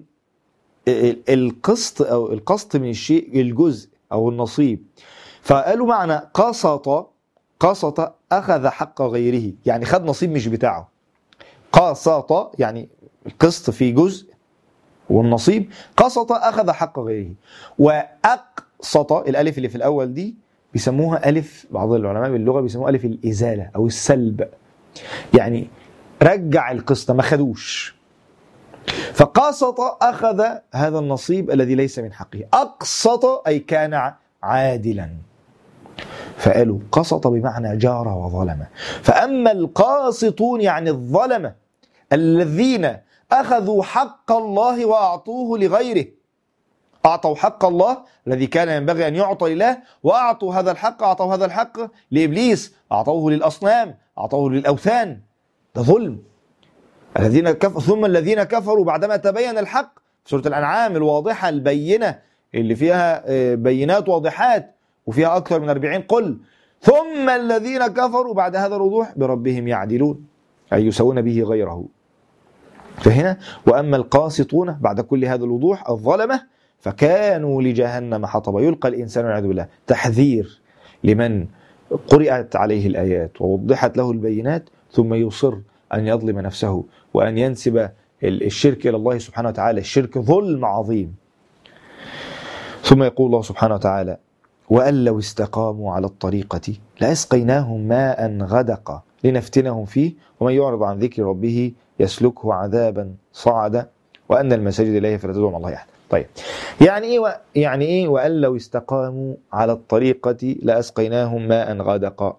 القسط أو القسط من الشيء الجزء أو النصيب، فقالوا معنى قسط، قسط أخذ حق غيره، يعني خد نصيب مش بتاعه. قسط يعني القسط في جزء والنصيب، قسط أخذ حق غيره. وأقسط الألف اللي في الأول دي بيسموها ألف، بعض العلماء باللغة بيسموها ألف الإزالة أو السلب، يعني رجع القسط ما خدوش. فقاسط أخذ هذا النصيب الذي ليس من حقه. أقسط أي كان عادلا. فقالوا قسط بمعنى جار وظلم. فأما القاسطون يعني الظلمة الذين أخذوا حق الله وأعطوه لغيره، أعطوا حق الله الذي كان ينبغي أن يعطى لله، وأعطوا هذا الحق، أعطوا هذا الحق لإبليس، أعطوه للأصنام، أعطوه للأوثان. ده ظلم. الذين كفروا ثم الذين كفروا بعدما تبين الحق في سورة الأنعام الواضحة البينة اللي فيها بينات واضحات وفيها أكثر من أربعين قل ثم الذين كفروا بعد هذا الوضوح بربهم يعدلون، أي يسوون به غيره. فهنا وأما القاسطون بعد كل هذا الوضوح الظلمة فكانوا لجهنم حطبا. يلقى الإنسان والعياذ بالله. تحذير لمن قرأت عليه الآيات ووضحت له البينات ثم يصر أن يظلم نفسه وأن ينسب الشرك إلى الله سبحانه وتعالى. الشرك ظلم عظيم. ثم يقول الله سبحانه وتعالى وأن لو استقاموا على الطريقة لأسقيناهم ماء غدقا لنفتنهم فيه ومن يعرض عن ذكر ربه يسلكه عذابا صعدا وأن المساجد لله فلا تدعوا مع الله أحد. طيب يعني إيه و... يعني إيه وأن لو استقاموا على الطريقة لأسقيناهم ماء غدقا؟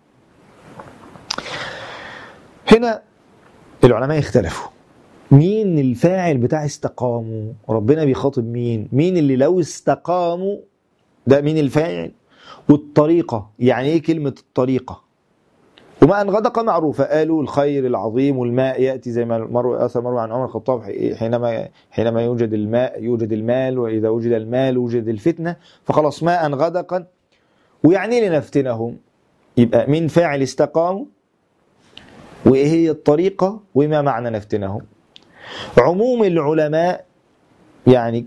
هنا العلماء اختلفوا مين الفاعل بتاع استقاموا. ربنا بيخاطب مين؟ مين اللي لو استقاموا ده مين الفاعل؟ والطريقة يعني ايه كلمة الطريقة؟ وماء غدق معروفة، قالوا الخير العظيم والماء يأتي زي ما مر أثر مروي عن عمر الخطاب حينما حينما يوجد الماء يوجد المال، وإذا وجد المال وجد الفتنة، فخلاص ماء غدقا. ويعني لنفتنهم، يبقى مين فاعل استقاموا وإيه هي الطريقة وما معنى نفتنهم. عموم العلماء يعني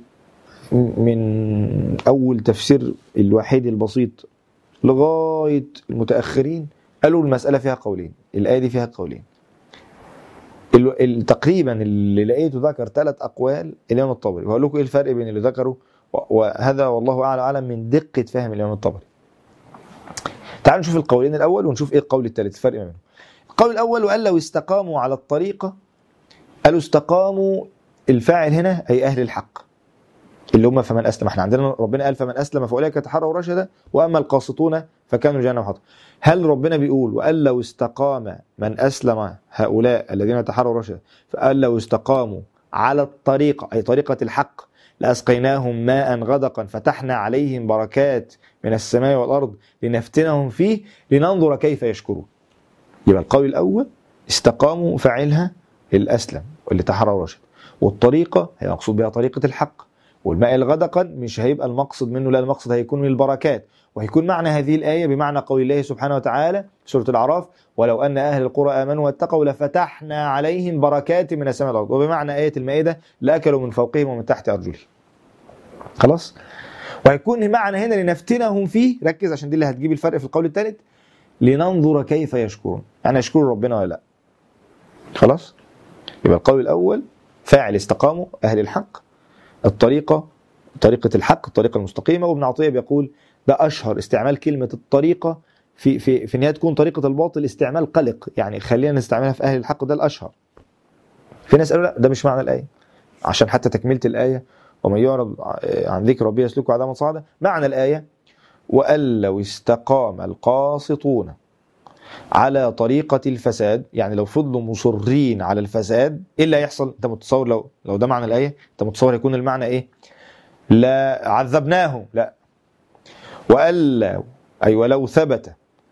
من أول تفسير الوحيد البسيط لغاية المتأخرين قالوا المسألة فيها قولين، الآية دي فيها قولين. تقريبا اللي لقيته ذكر ثلاث أقوال الإمام الطبري، وهقول لكم إيه الفرق بين اللي ذكره، وهذا والله أعلم أعلم من دقة فهم الإمام الطبري. تعالوا نشوف القولين الأول ونشوف إيه القول الثالث الفرق بينهم. القول الأول وقال لو استقاموا على الطريقة، قالوا استقاموا الفاعل هنا أي أهل الحق اللي هم فمن أسلم. احنا عندنا ربنا قال فمن أسلم فأولئك تحروا رشدا وأما القاسطون فكانوا لجهنم حطبا. هل ربنا بيقول وقال لو استقام من أسلم هؤلاء الذين تحروا رشدا، فقال لو استقاموا على الطريقة أي طريقة الحق لأسقيناهم ماء غدقا فتحنا عليهم بركات من السماء والأرض لنفتنهم فيه لننظر كيف يشكرون. يبقى القول الأول استقاموا فاعلها الأسلم واللي تحروا رشد، والطريقة هي مقصود بها طريقة الحق، والماء الغدقا مش هيبقى المقصد منه، لا المقصد هيكون من البركات. وهيكون معنى هذه الآية بمعنى قول الله سبحانه وتعالى في سورة الأعراف: ولو أن أهل القرى آمنوا واتقوا لفتحنا عليهم بركات من السماء والأرض. وبمعنى آية المائدة: لأكلوا من فوقهم ومن تحت أرجلهم. خلاص. وهيكون معنى هنا لنفتنهم فيه، ركز عشان دي اللي هتجيب الفرق في القول الثالث، لننظر كيف يشكرون، يعني يشكروا ربنا ولا لا. خلاص. يبقى القول الأول فاعل استقاموا أهل الحق، الطريقة طريقة الحق، الطريقة المستقيمة. وابن عطية بيقول ده أشهر استعمال كلمة الطريقة في في في إنها تكون طريقة الباطل استعمال قلق، يعني خلينا نستعملها في أهل الحق، ده الأشهر. في ناس قالوا لا ده مش معنى الآية، عشان حتى تكملة الآية: ومن يعرض عن ذكر ربه يسلكه عذابا صعدا. معنى الآية: وأن لو استقام القاسطون على طريقة الفساد، يعني لو فضلوا مصرين على الفساد ايه اللي هيحصل؟ انت متصور لو لو ده معنى الآية، انت متصور يكون المعنى ايه؟ لا عذبناهم، لا. وألا أي ولو ثبت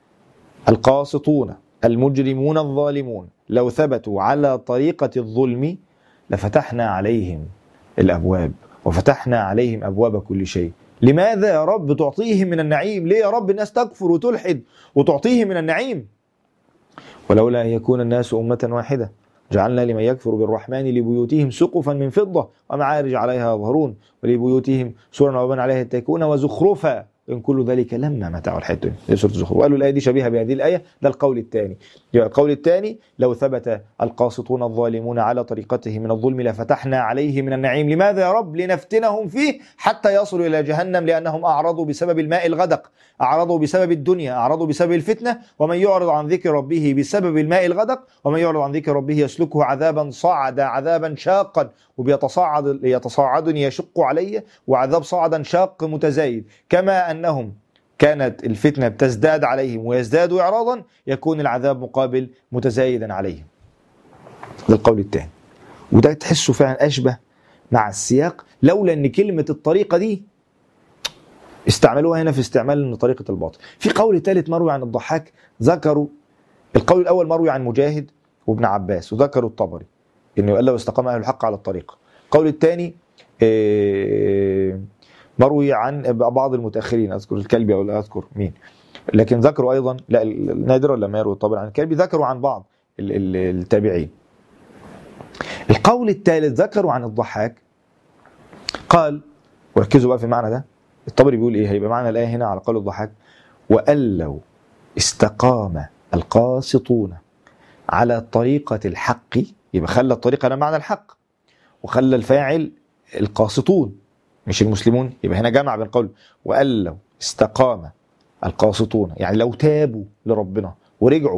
القاسطون المجرمون الظالمون لو ثبتوا على طريقة الظلم لفتحنا عليهم الأبواب وفتحنا عليهم أبواب كل شيء. لماذا يا رب تعطيهم من النعيم؟ ليه يا رب الناس تكفر وتلحد وتعطيهم من النعيم؟ ولولا أن يكون الناس أمة واحدة جعلنا لمن يكفر بالرحمن لبيوتهم سقفا من فضة ومعارج عليها يظهرون ولبيوتهم سورا وبنى عليها يتكئون وزخرفا إن كل ذلك لما متاع الحياة الدنيا. سورة الزخرف. وقالوا الآية دي شبيهة بهذه الآية. ده القول الثاني. القول الثاني: لو ثبت القاسطون الظالمون على طريقته من الظلم لفتحنا عليه من النعيم. لماذا يا رب؟ لنفتنهم فيه حتى يصلوا إلى جهنم، لأنهم أعرضوا بسبب الماء الغدق، أعرضوا بسبب الدنيا، أعرضوا بسبب الفتنة. ومن يعرض عن ذكر ربه بسبب الماء الغدق ومن يعرض عن ذكر ربه يسلكه عذابا صعدا، عذابا شاقا، وبيتصاعد يتصاعد يشق عليه، وعذاب صعدا شاق متزايد. كما أنهم كانت الفتنة بتزداد عليهم ويزدادوا إعراضا، يكون العذاب مقابل متزايدا عليهم. ده القول الثاني. وده تحسه فعلا أشبه مع السياق، لولا أن كلمة الطريقة دي استعملوها هنا في استعمال طريقة الباطل. في قول ثالث مروي عن الضحاك، ذكروا القول الأول مروي عن مجاهد وابن عباس، وذكروا الطبري إنه قال لو استقام أهل الحق على الطريقة. القول الثاني إيه مروي عن بعض المتأخرين، أذكر الكلبي أو لا أذكر مين، لكن ذكروا أيضا، لا نادرا لما يروي الطبري عن الكلبي، ذكروا عن بعض التابعين. القول الثالث ذكروا عن الضحاك، قال، وركزوا بقى في المعنى ده، الطبري بيقول إيه؟ هيبقى معنى الآية هنا على قول الضحاك: وأن لو استقام القاسطون على طريقة الحق، يبقى خلى الطريقة أنا معنى الحق، وخلى الفاعل القاسطون مش المسلمون. يبقى هنا جمع بين قول وأن لو استقام القاسطون، يعني لو تابوا لربنا ورجعوا،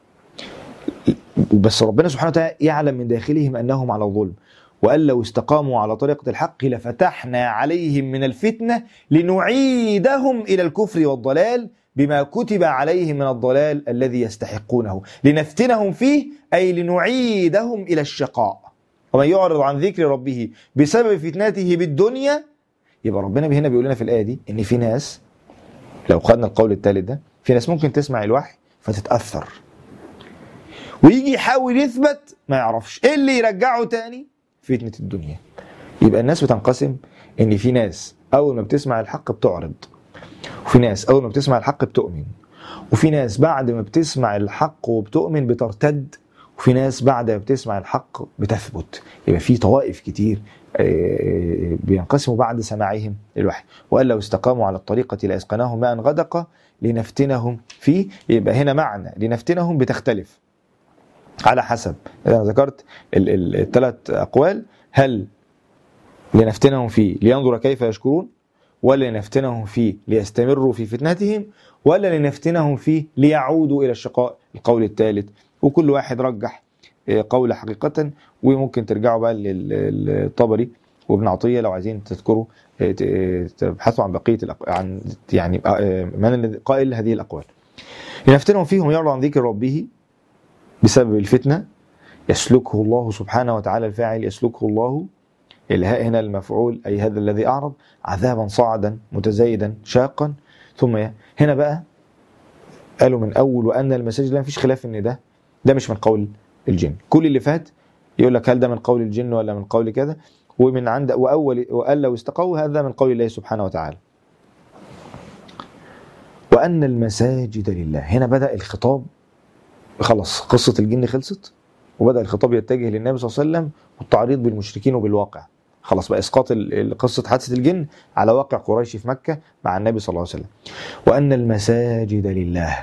بس ربنا سبحانه وتعالى يعلم من داخلهم أنهم على الظلم. وأن لو استقاموا على طريقة الحق لفتحنا عليهم من الفتنة لنعيدهم إلى الكفر والضلال بما كتب عليهم من الضلال الذي يستحقونه، لنفتنهم فيه أي لنعيدهم إلى الشقاء. ومن يعرض عن ذكر ربه بسبب فتنته بالدنيا، يبقى ربنا هنا بيقول لنا في الآية دي إن في ناس، لو خدنا القول الثالث ده، في ناس ممكن تسمع الوحي فتتأثر ويجي يحاول يثبت ما يعرفش ايه اللي يرجعه تاني، فتنة الدنيا. يبقى الناس بتنقسم ان في ناس اول ما بتسمع الحق بتعرض، وفي ناس اول ما بتسمع الحق بتؤمن، وفي ناس بعد ما بتسمع الحق وبتؤمن بترتد، وفي ناس بعد ما بتسمع الحق بتثبت. يبقى في طوائف كتير بينقسموا بعد سماعهم الوحي. وقال لو استقاموا على الطريقة لأسقناهم ماء غدقا لنفتنهم فيه. يبقى هنا معنى لنفتنهم بتختلف على حسب، أنا ذكرت الثلاث أقوال: هل لنفتنهم فيه لينظر كيف يشكرون، ولا لنفتنهم فيه ليستمروا في فتنتهم، ولا لنفتنهم فيه ليعودوا إلى الشقاء، القول الثالث. وكل واحد رجح قول حقيقة. وممكن ترجعوا بقى للطبري وابن عطية لو عايزين تذكروا، تبحثوا عن بقية عن يعني من قائل هذه الأقوال. لنفتنهم فيهم يعرض عن ذكر ربه بسبب الفتنة يسلكه الله سبحانه وتعالى، الفاعل يسلكه الله، الهاء هنا المفعول أي هذا الذي أعرض، عذابا صعدا متزايدا شاقا. ثم هنا بقى قالوا من أول وأن المساجد، لا مفيش خلاف إن ده ده مش من قول الجن. كل اللي فات يقول لك هل ده من قول الجن ولا من قول كذا، ومن عند وأول وقال لو استقوا، هذا من قول الله سبحانه وتعالى. وأن المساجد لله، هنا بدأ الخطاب، خلاص قصة الجن خلصت، وبدأ الخطاب يتجه للنبي صلى الله عليه وسلم والتعريض بالمشركين وبالواقع. خلاص بقى إسقاط قصة حادثة الجن على واقع قريش في مكة مع النبي صلى الله عليه وسلم. وأن المساجد لله،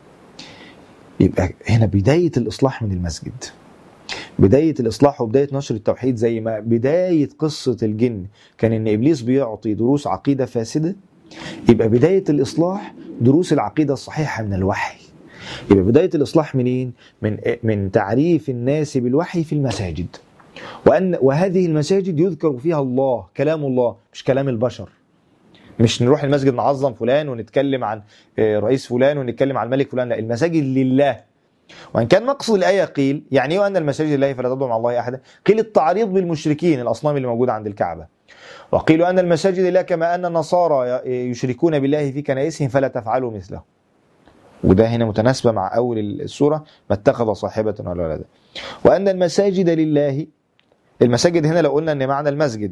يبقى هنا بداية الإصلاح من المسجد، بداية الإصلاح وبداية نشر التوحيد. زي ما بداية قصة الجن كان إن إبليس بيعطي دروس عقيدة فاسدة، يبقى بداية الإصلاح دروس العقيدة الصحيحة من الوحي. يبقى بداية الإصلاح منين؟ من من تعريف الناس بالوحي في المساجد. وأن وهذه المساجد يذكر فيها الله، كلام الله مش كلام البشر. مش نروح المسجد نعظم فلان ونتكلم عن رئيس فلان ونتكلم عن الملك فلان، لا، المساجد لله. وإن كان مقصد الآية قيل يعني وأن المساجد لله فلا تدعوا مع الله أحدا، قيل التعريض بالمشركين الأصنام اللي موجودة عند الكعبة. وقيل أن المساجد لله كما أن النصارى يشركون بالله في كنائسهم فلا تفعلوا مثله. وده هنا متناسبة مع أول السورة، ما اتخذ صاحبة ولا ولدا. وأن المساجد لله، المساجد هنا لو قلنا أن معنى المسجد،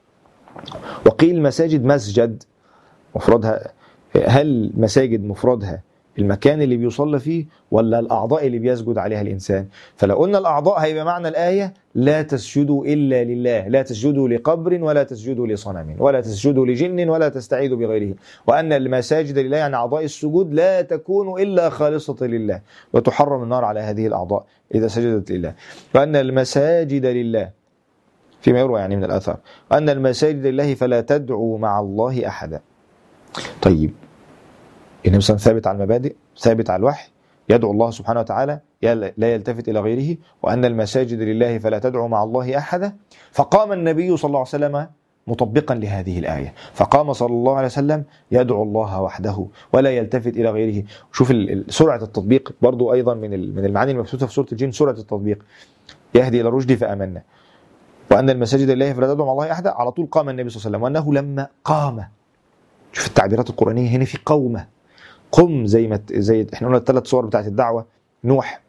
وقيل مساجد مسجد مفردها، هل مساجد مفردها المكان اللي بيصلى فيه ولا الأعضاء اللي بيسجد عليها الإنسان؟ فلو قلنا الأعضاء هيبقى معنى الآية لا تسجدوا إلا لله، لا تسجدوا لقبر ولا تسجدوا لصنم ولا تسجدوا لجن ولا تستعيذوا بغيره. وأن المساجد لله يعني أعضاء السجود لا تكون إلا خالصة لله، وتحرم النار على هذه الأعضاء إذا سجدت لله. وأن المساجد لله فيما يروى يعني من الآثار، وأن المساجد لله فلا تدعوا مع الله أحدا. طيب النبي صلى الله عليه وسلم ثابت على المبادئ، ثابت على الوحي، يدعو الله سبحانه وتعالى لا يلتفت إلى غيره. وأن المساجد لله فلا تدعوا مع الله أحدا. فقام النبي صلى الله عليه وسلم مطبقا لهذه الآية، فقام صلى الله عليه وسلم يدعو الله وحده ولا يلتفت إلى غيره. شوف سرعة التطبيق برضو أيضا من من المعاني المبثوثة في سورة الجن، سرعة التطبيق. يهدي إلى الرشد فآمنا. وأن المساجد لله فلا تدعوا مع الله أحدا، على طول قام النبي صلى الله عليه وسلم. وأنه لما قام، شوف التعبيرات القرآنية هنا في قومة، قم، زي ما زي احنا قلنا الثلاث صور بتاعت الدعوة، نوح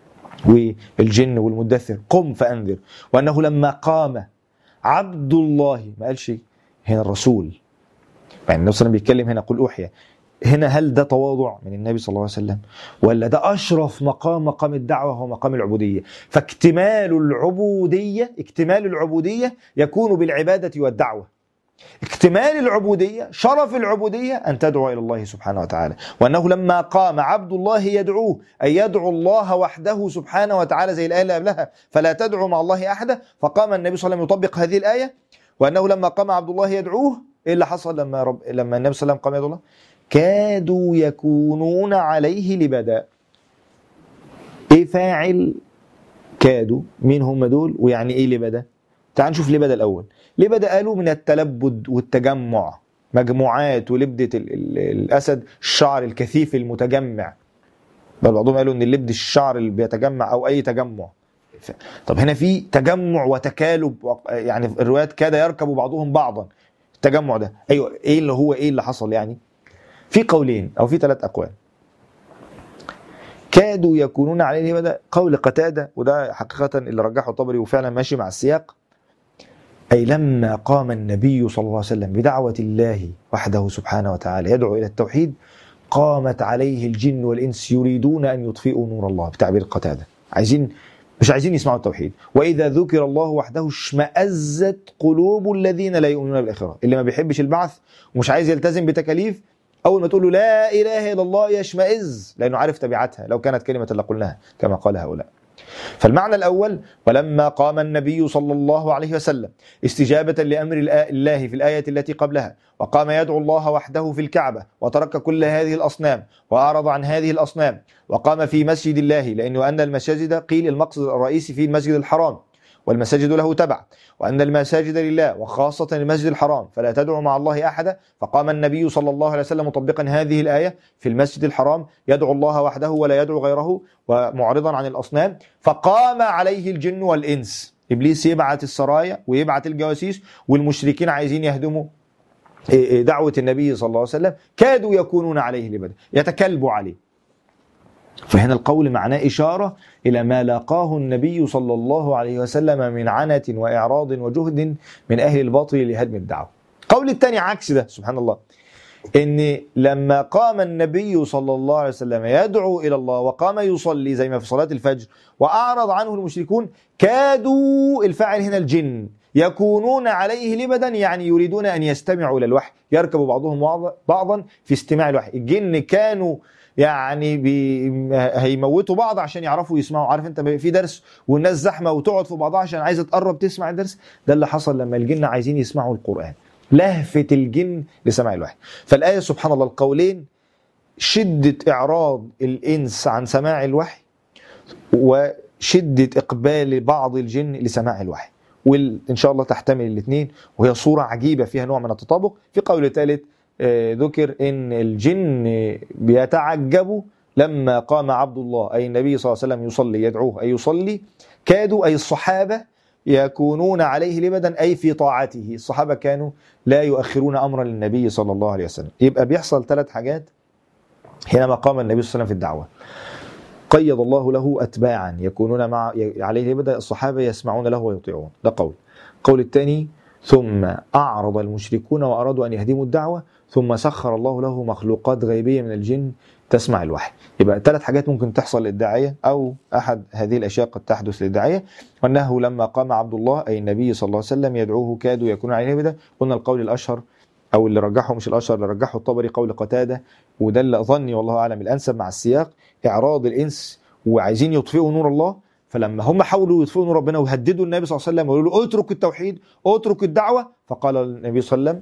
والجن والمدثر، قم فأنذر. وأنه لما قام عبد الله، ما قالش هنا الرسول، يعني النبي صلى الله عليه وسلم بيتكلم هنا قل أوحي، هنا هل ده تواضع من النبي صلى الله عليه وسلم ولا ده أشرف مقام، مقام الدعوة هو مقام العبودية؟ فاكتمال العبودية، اكتمال العبودية يكون بالعبادة والدعوة. اكتمال العبودية، شرف العبودية أن تدعو إلى الله سبحانه وتعالى. وأنه لما قام عبد الله يدعوه، أي يدعو الله وحده سبحانه وتعالى، زي الآية اللي قبلها فلا تدعو مع الله أحدا. فقام النبي صلى الله عليه وسلم يطبق هذه الآية. وأنه لما قام عبد الله يدعوه، إيه اللي حصل لما رب... لما النبي صلى الله عليه وسلم قام يدعو الله؟ كادوا يكونون عليه لبدا. إيه فاعل كادوا؟ مين هم دول؟ ويعني إيه لبدا؟ تعال نشوف لبدا الأول. لبدا قالوا من التلبد والتجمع، مجموعات، ولبدة ال ال الأسد الشعر الكثيف المتجمع، بل بعضهم قالوا ان اللبد الشعر اللي بيتجمع أو أي تجمع. طب هنا في تجمع وتكالب، يعني الروايات كاد يركب بعضهم بعضا، التجمع ده أيوة، إيه اللي هو إيه اللي حصل؟ يعني في قولين أو في ثلاث أقوال. كادوا يكونون عليه لبدا، قول قتادة، وده حقيقة اللي رجحه الطبري وفعلا ماشي مع السياق، أي لما قام النبي صلى الله عليه وسلم بدعوة الله وحده سبحانه وتعالى يدعو إلى التوحيد، قامت عليه الجن والإنس يريدون أن يطفئوا نور الله، بتعبير قتادة، عايزين مش عايزين يسمعوا التوحيد. وإذا ذكر الله وحده اشمأزت قلوب الذين لا يؤمنون بالآخرة، اللي ما بيحبش البعث ومش عايز يلتزم بتكاليف، أول ما تقول له لا إله إلا الله يشمئز، لأنه عارف تبعاتها، لو كانت كلمة لقلناها كما قال هؤلاء. فالمعنى الأول، ولما قام النبي صلى الله عليه وسلم استجابة لأمر الله في الآية التي قبلها، وقام يدعو الله وحده في الكعبة، وترك كل هذه الأصنام وأعرض عن هذه الأصنام، وقام في مسجد الله، لأنه أن المساجد قيل المقصد الرئيسي في المسجد الحرام، والمساجد له تبع، وأن المساجد لله وخاصة المسجد الحرام فلا تدعو مع الله أحدا. فقام النبي صلى الله عليه وسلم مطبقا هذه الآية في المسجد الحرام، يدعو الله وحده ولا يدعو غيره، ومعرضا عن الأصنام. فقام عليه الجن والإنس، إبليس يبعث السرايا ويبعث الجواسيس، والمشركين عايزين يهدموا دعوة النبي صلى الله عليه وسلم، كادوا يكونون عليه لبدا، يتكلبوا عليه. فهنا القول معناه إشارة إلى ما لاقاه النبي صلى الله عليه وسلم من عنة وإعراض وجهد من أهل الباطل لهدم الدعوة. القول الثاني عكس ده سبحان الله، إن لما قام النبي صلى الله عليه وسلم يدعو إلى الله وقام يصلي زي ما في صلاة الفجر وأعرض عنه المشركون، كادوا، الفاعل هنا الجن، يكونون عليه لبدا، يعني يريدون أن يستمعوا إلى الوحي، يركب بعضهم بعضا في استماع الوحي. الجن كانوا يعني بي هيموتوا بعض عشان يعرفوا يسمعوا. عارف انت في درس والناس زحمه وتقعد في بعضها عشان عايزه تقرب تسمع الدرس؟ ده اللي حصل لما الجن عايزين يسمعوا القرآن، لهفة الجن لسماع الوحي. فالآية سبحان الله القولين، شدة إعراض الإنس عن سماع الوحي وشدة إقبال بعض الجن لسماع الوحي، وإن شاء الله تحتمل الاثنين، وهي صورة عجيبة فيها نوع من التطابق. في قول ثالث ذكر إن الجن بيتعجبوا لما قام عبد الله أي النبي صلى الله عليه وسلم يصلي، يدعوه أي يصلي، كادوا أي الصحابة يكونون عليه لبدا أي في طاعته. الصحابة كانوا لا يؤخرون أمرا للنبي صلى الله عليه وسلم. يبقى بيحصل ثلاث حاجات حينما قام النبي صلى الله عليه وسلم في الدعوة. قيض الله له أتباعا يكونون مع عليه لبدا، الصحابة يسمعون له ويطيعون، ده قول. قول الثاني، ثم أعرض المشركون وأرادوا أن يهدموا الدعوة، ثم سخر الله له مخلوقات غيبية من الجن تسمع الوحي. يبقى ثلاث حاجات ممكن تحصل للداعية، أو أحد هذه الأشياء قد تحدث للداعية. وأنه لما قام عبد الله أي النبي صلى الله عليه وسلم يدعوه كادوا يكون عليه لبدا. قلنا القول الأشهر أو اللي رجحه، مش الأشهر، اللي رجحه الطبري قول قتادة، وده اللي ظني والله أعلم الأنسب مع السياق، إعراض الإنس وعايزين يطفئوا نور الله، فلما هم حاولوا يطفئوا نور ربنا وهددوا النبي صلى الله عليه وسلم وقالوا له اترك التوحيد، اترك الدعوة، فقال النبي صلى الله عليه وسلم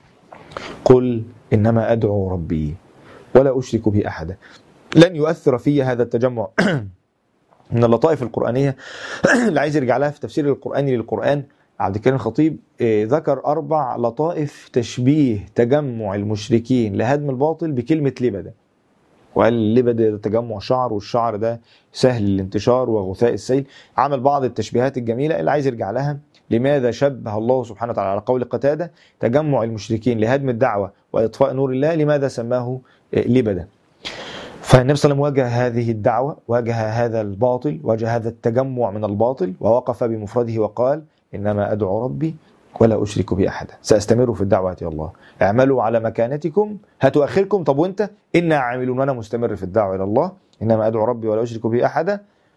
قل إنما أدعو ربي ولا أشرك به أحدا. لن يؤثر في هذا التجمع من اللطائف القرآنية اللي عايز يرجع لها في تفسير القرآني للقرآن. عبد الكريم الخطيب ذكر أربع لطائف تشبيه تجمع المشركين لهدم الباطل بكلمة لبدة، وقال اللبدة ده تجمع شعر، والشعر ده سهل الانتشار وغثاء السيل. عمل بعض التشبيهات الجميلة اللي عايز يرجع لها. لماذا شبه الله سبحانه وتعالى على قول قتادة تجمع المشركين لهدم الدعوة وإطفاء نور الله، لماذا سماه لبدة؟ فالنبي صلى الله عليه وسلم واجه هذه الدعوة، واجه هذا الباطل، واجه هذا التجمع من الباطل، ووقف بمفرده وقال إنما أدعو ربي ولا أشرك به أحدا، سأستمر في الدعوة يا الله، اعملوا على مكانتكم هاتوا آخركم. طب وانت؟ إنا عاملون، وأنا مستمر في الدعوة إلى الله، إنما أدعو ربي ولا أشرك به أحدا.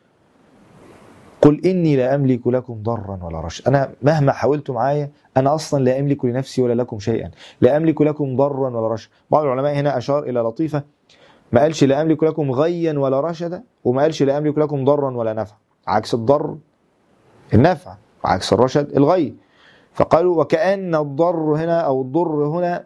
قل إني لا أملك لكم ضرا ولا رشدا، أنا مهما حاولت معايا أنا أصلا لا أملك لنفسي ولا لكم شيئا، لا أملك لكم ضرا ولا رشدا. بعض العلماء هنا أشار إلى لطيفة، ما قالش لا أملك لكم غيا ولا رشدا، وما قالش لا أملك لكم ضرا ولا نفع. عكس الضر النفع، وعكس الرشد الغي. فقالوا وكأن الضر هنا أو الضر هنا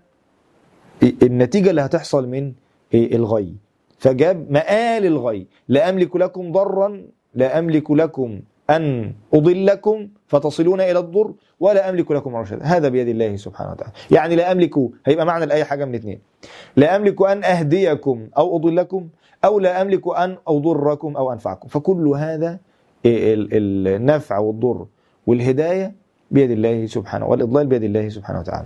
النتيجة اللي هتحصل من الغي، فجاب مآل الغي. لا أملك لكم ضرا، لا أملك لكم أن أضلكم فتصلون إلى الضر، ولا أملك لكم رشدا، هذا بيد الله سبحانه وتعالى. يعني لا أملك، هيبقى معنى الآية حاجة من اثنين، لا أملك أن أهديكم أو أضلكم، أو لا أملك أن أضركم أو أنفعكم. فكل هذا النفع والضر والهداية بيد الله سبحانه، والإضلال بيد الله سبحانه وتعالى.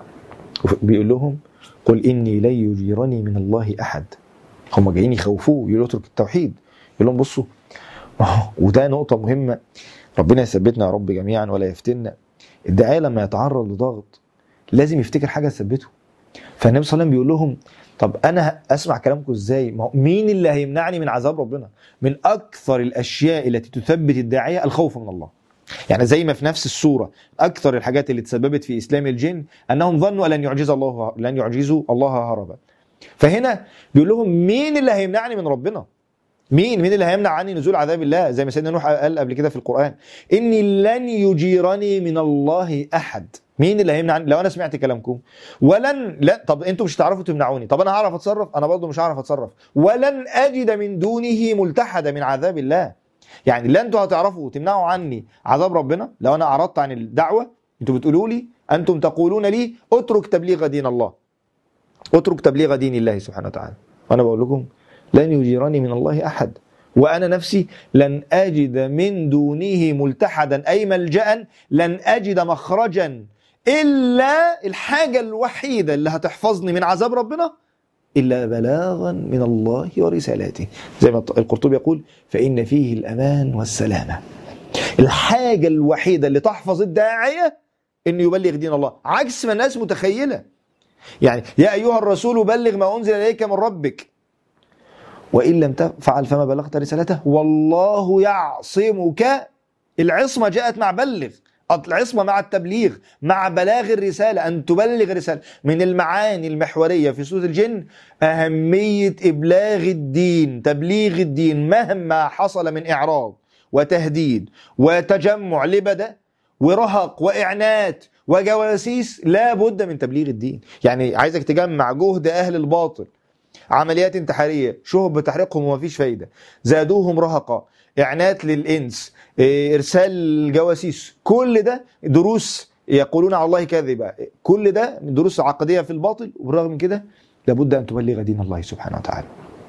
بيقول لهم قل إني لن يجيرني من الله أحد. هم جايين يخوفوه، يقولوا اترك التوحيد، يقول لهم بصوا، وده نقطة مهمة، ربنا يثبتنا يا رب جميعا ولا يفتنا. الداعية لما يتعرض لضغط لازم يفتكر حاجة تثبته. فالنبي صلى الله عليه وسلم بيقول لهم طب أنا أسمع كلامكم إزاي؟ مين اللي هيمنعني من عذاب ربنا؟ من أكثر الأشياء التي تثبت الداعية الخوف من الله. يعني زي ما في نفس السورة أكثر الحاجات اللي تسببت في إسلام الجن أنهم ظنوا لن يعجز الله لن يعجزوا الله هربا. فهنا بيقول لهم مين اللي هيمنعني من ربنا؟ مين مين اللي هيمنع عني نزول عذاب الله؟ زي ما سيدنا نوح قال قبل كده في القرآن إني لن يجيرني من الله أحد. مين اللي هيمنع عني؟ لو أنا سمعت كلامكم ولن لا طب أنتم مش هتعرفوا تمنعوني، طب أنا هعرف أتصرف؟ أنا برضو مش هعرف أتصرف. ولن أجد من دونه ملتحدا من عذاب الله. يعني لا أنتم هتعرفوا تمنعوا عني عذاب ربنا لو أنا أعرضت عن الدعوة. أنتم بتقولوا لي، أنتم تقولون لي اترك تبليغ دين الله، اترك تبليغ دين الله سبحانه وتعالى، وأنا بقول لكم لن يجيرني من الله أحد، وأنا نفسي لن أجد من دونه ملتحدا أي ملجأ، لن أجد مخرجا إلا الحاجة الوحيدة اللي هتحفظني من عذاب ربنا إلا بلاغا من الله ورسالاته. زي ما القرطبي يقول فإن فيه الأمان والسلامة. الحاجة الوحيدة اللي تحفظ الداعية إنه يبلغ دين الله، عكس ما الناس متخيلة. يعني يا أيها الرسول بلغ ما أنزل إليك من ربك وإن لم تفعل فما بلغت رسالته والله يعصمك. العصمة جاءت مع بلغ، العصمة مع التبليغ، مع بلاغ الرسالة، أن تبلغ الرسالة. من المعاني المحورية في سورة الجن أهمية إبلاغ الدين، تبليغ الدين، مهما حصل من إعراض وتهديد وتجمع لبدة ورهق وإعنات وجواسيس، لا بد من تبليغ الدين. يعني عايزك تجمع جهد أهل الباطل، عمليات انتحارية شهب بتحريقهم وما فيش فايدة، زادوهم رهقا، إعنات للإنس، إرسال جواسيس، كل ده دروس يقولون على الله كاذبا، كل ده دروس عقدية في الباطل. وبالرغم من كده لابد أن تبلغ دين الله سبحانه وتعالى.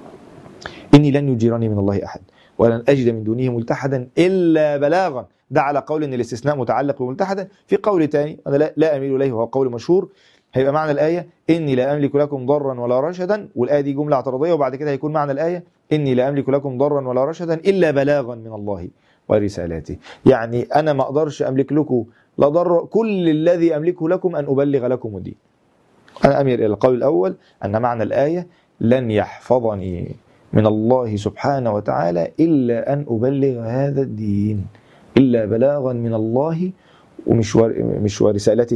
إني لن يجيرني من الله أحد ولن أجد من دونه ملتحدا إلا بلاغا. ده على قول أن الاستثناء متعلق بملتحدا. في قول تاني أنا لا, لا أميل إليه وهو قول مشهور، هيبقى معنى الآية إني لا أملك لكم ضرا ولا رشدا، والآية دي جملة اعتراضية، وبعد كده هيكون معنى الآية إني لا أملك لكم ضرا ولا رشدا إلا بلاغا من الله ورسالاته. يعني أنا ما أقدرش أملك لكم لا ضر، كل الذي أملكه لكم أن أبلغ لكم الدين. أنا أميل إلى القول الأول أن معنى الآية لن يحفظني من الله سبحانه وتعالى إلا أن أبلغ هذا الدين، إلا بلاغا من الله ومش مش ورسالته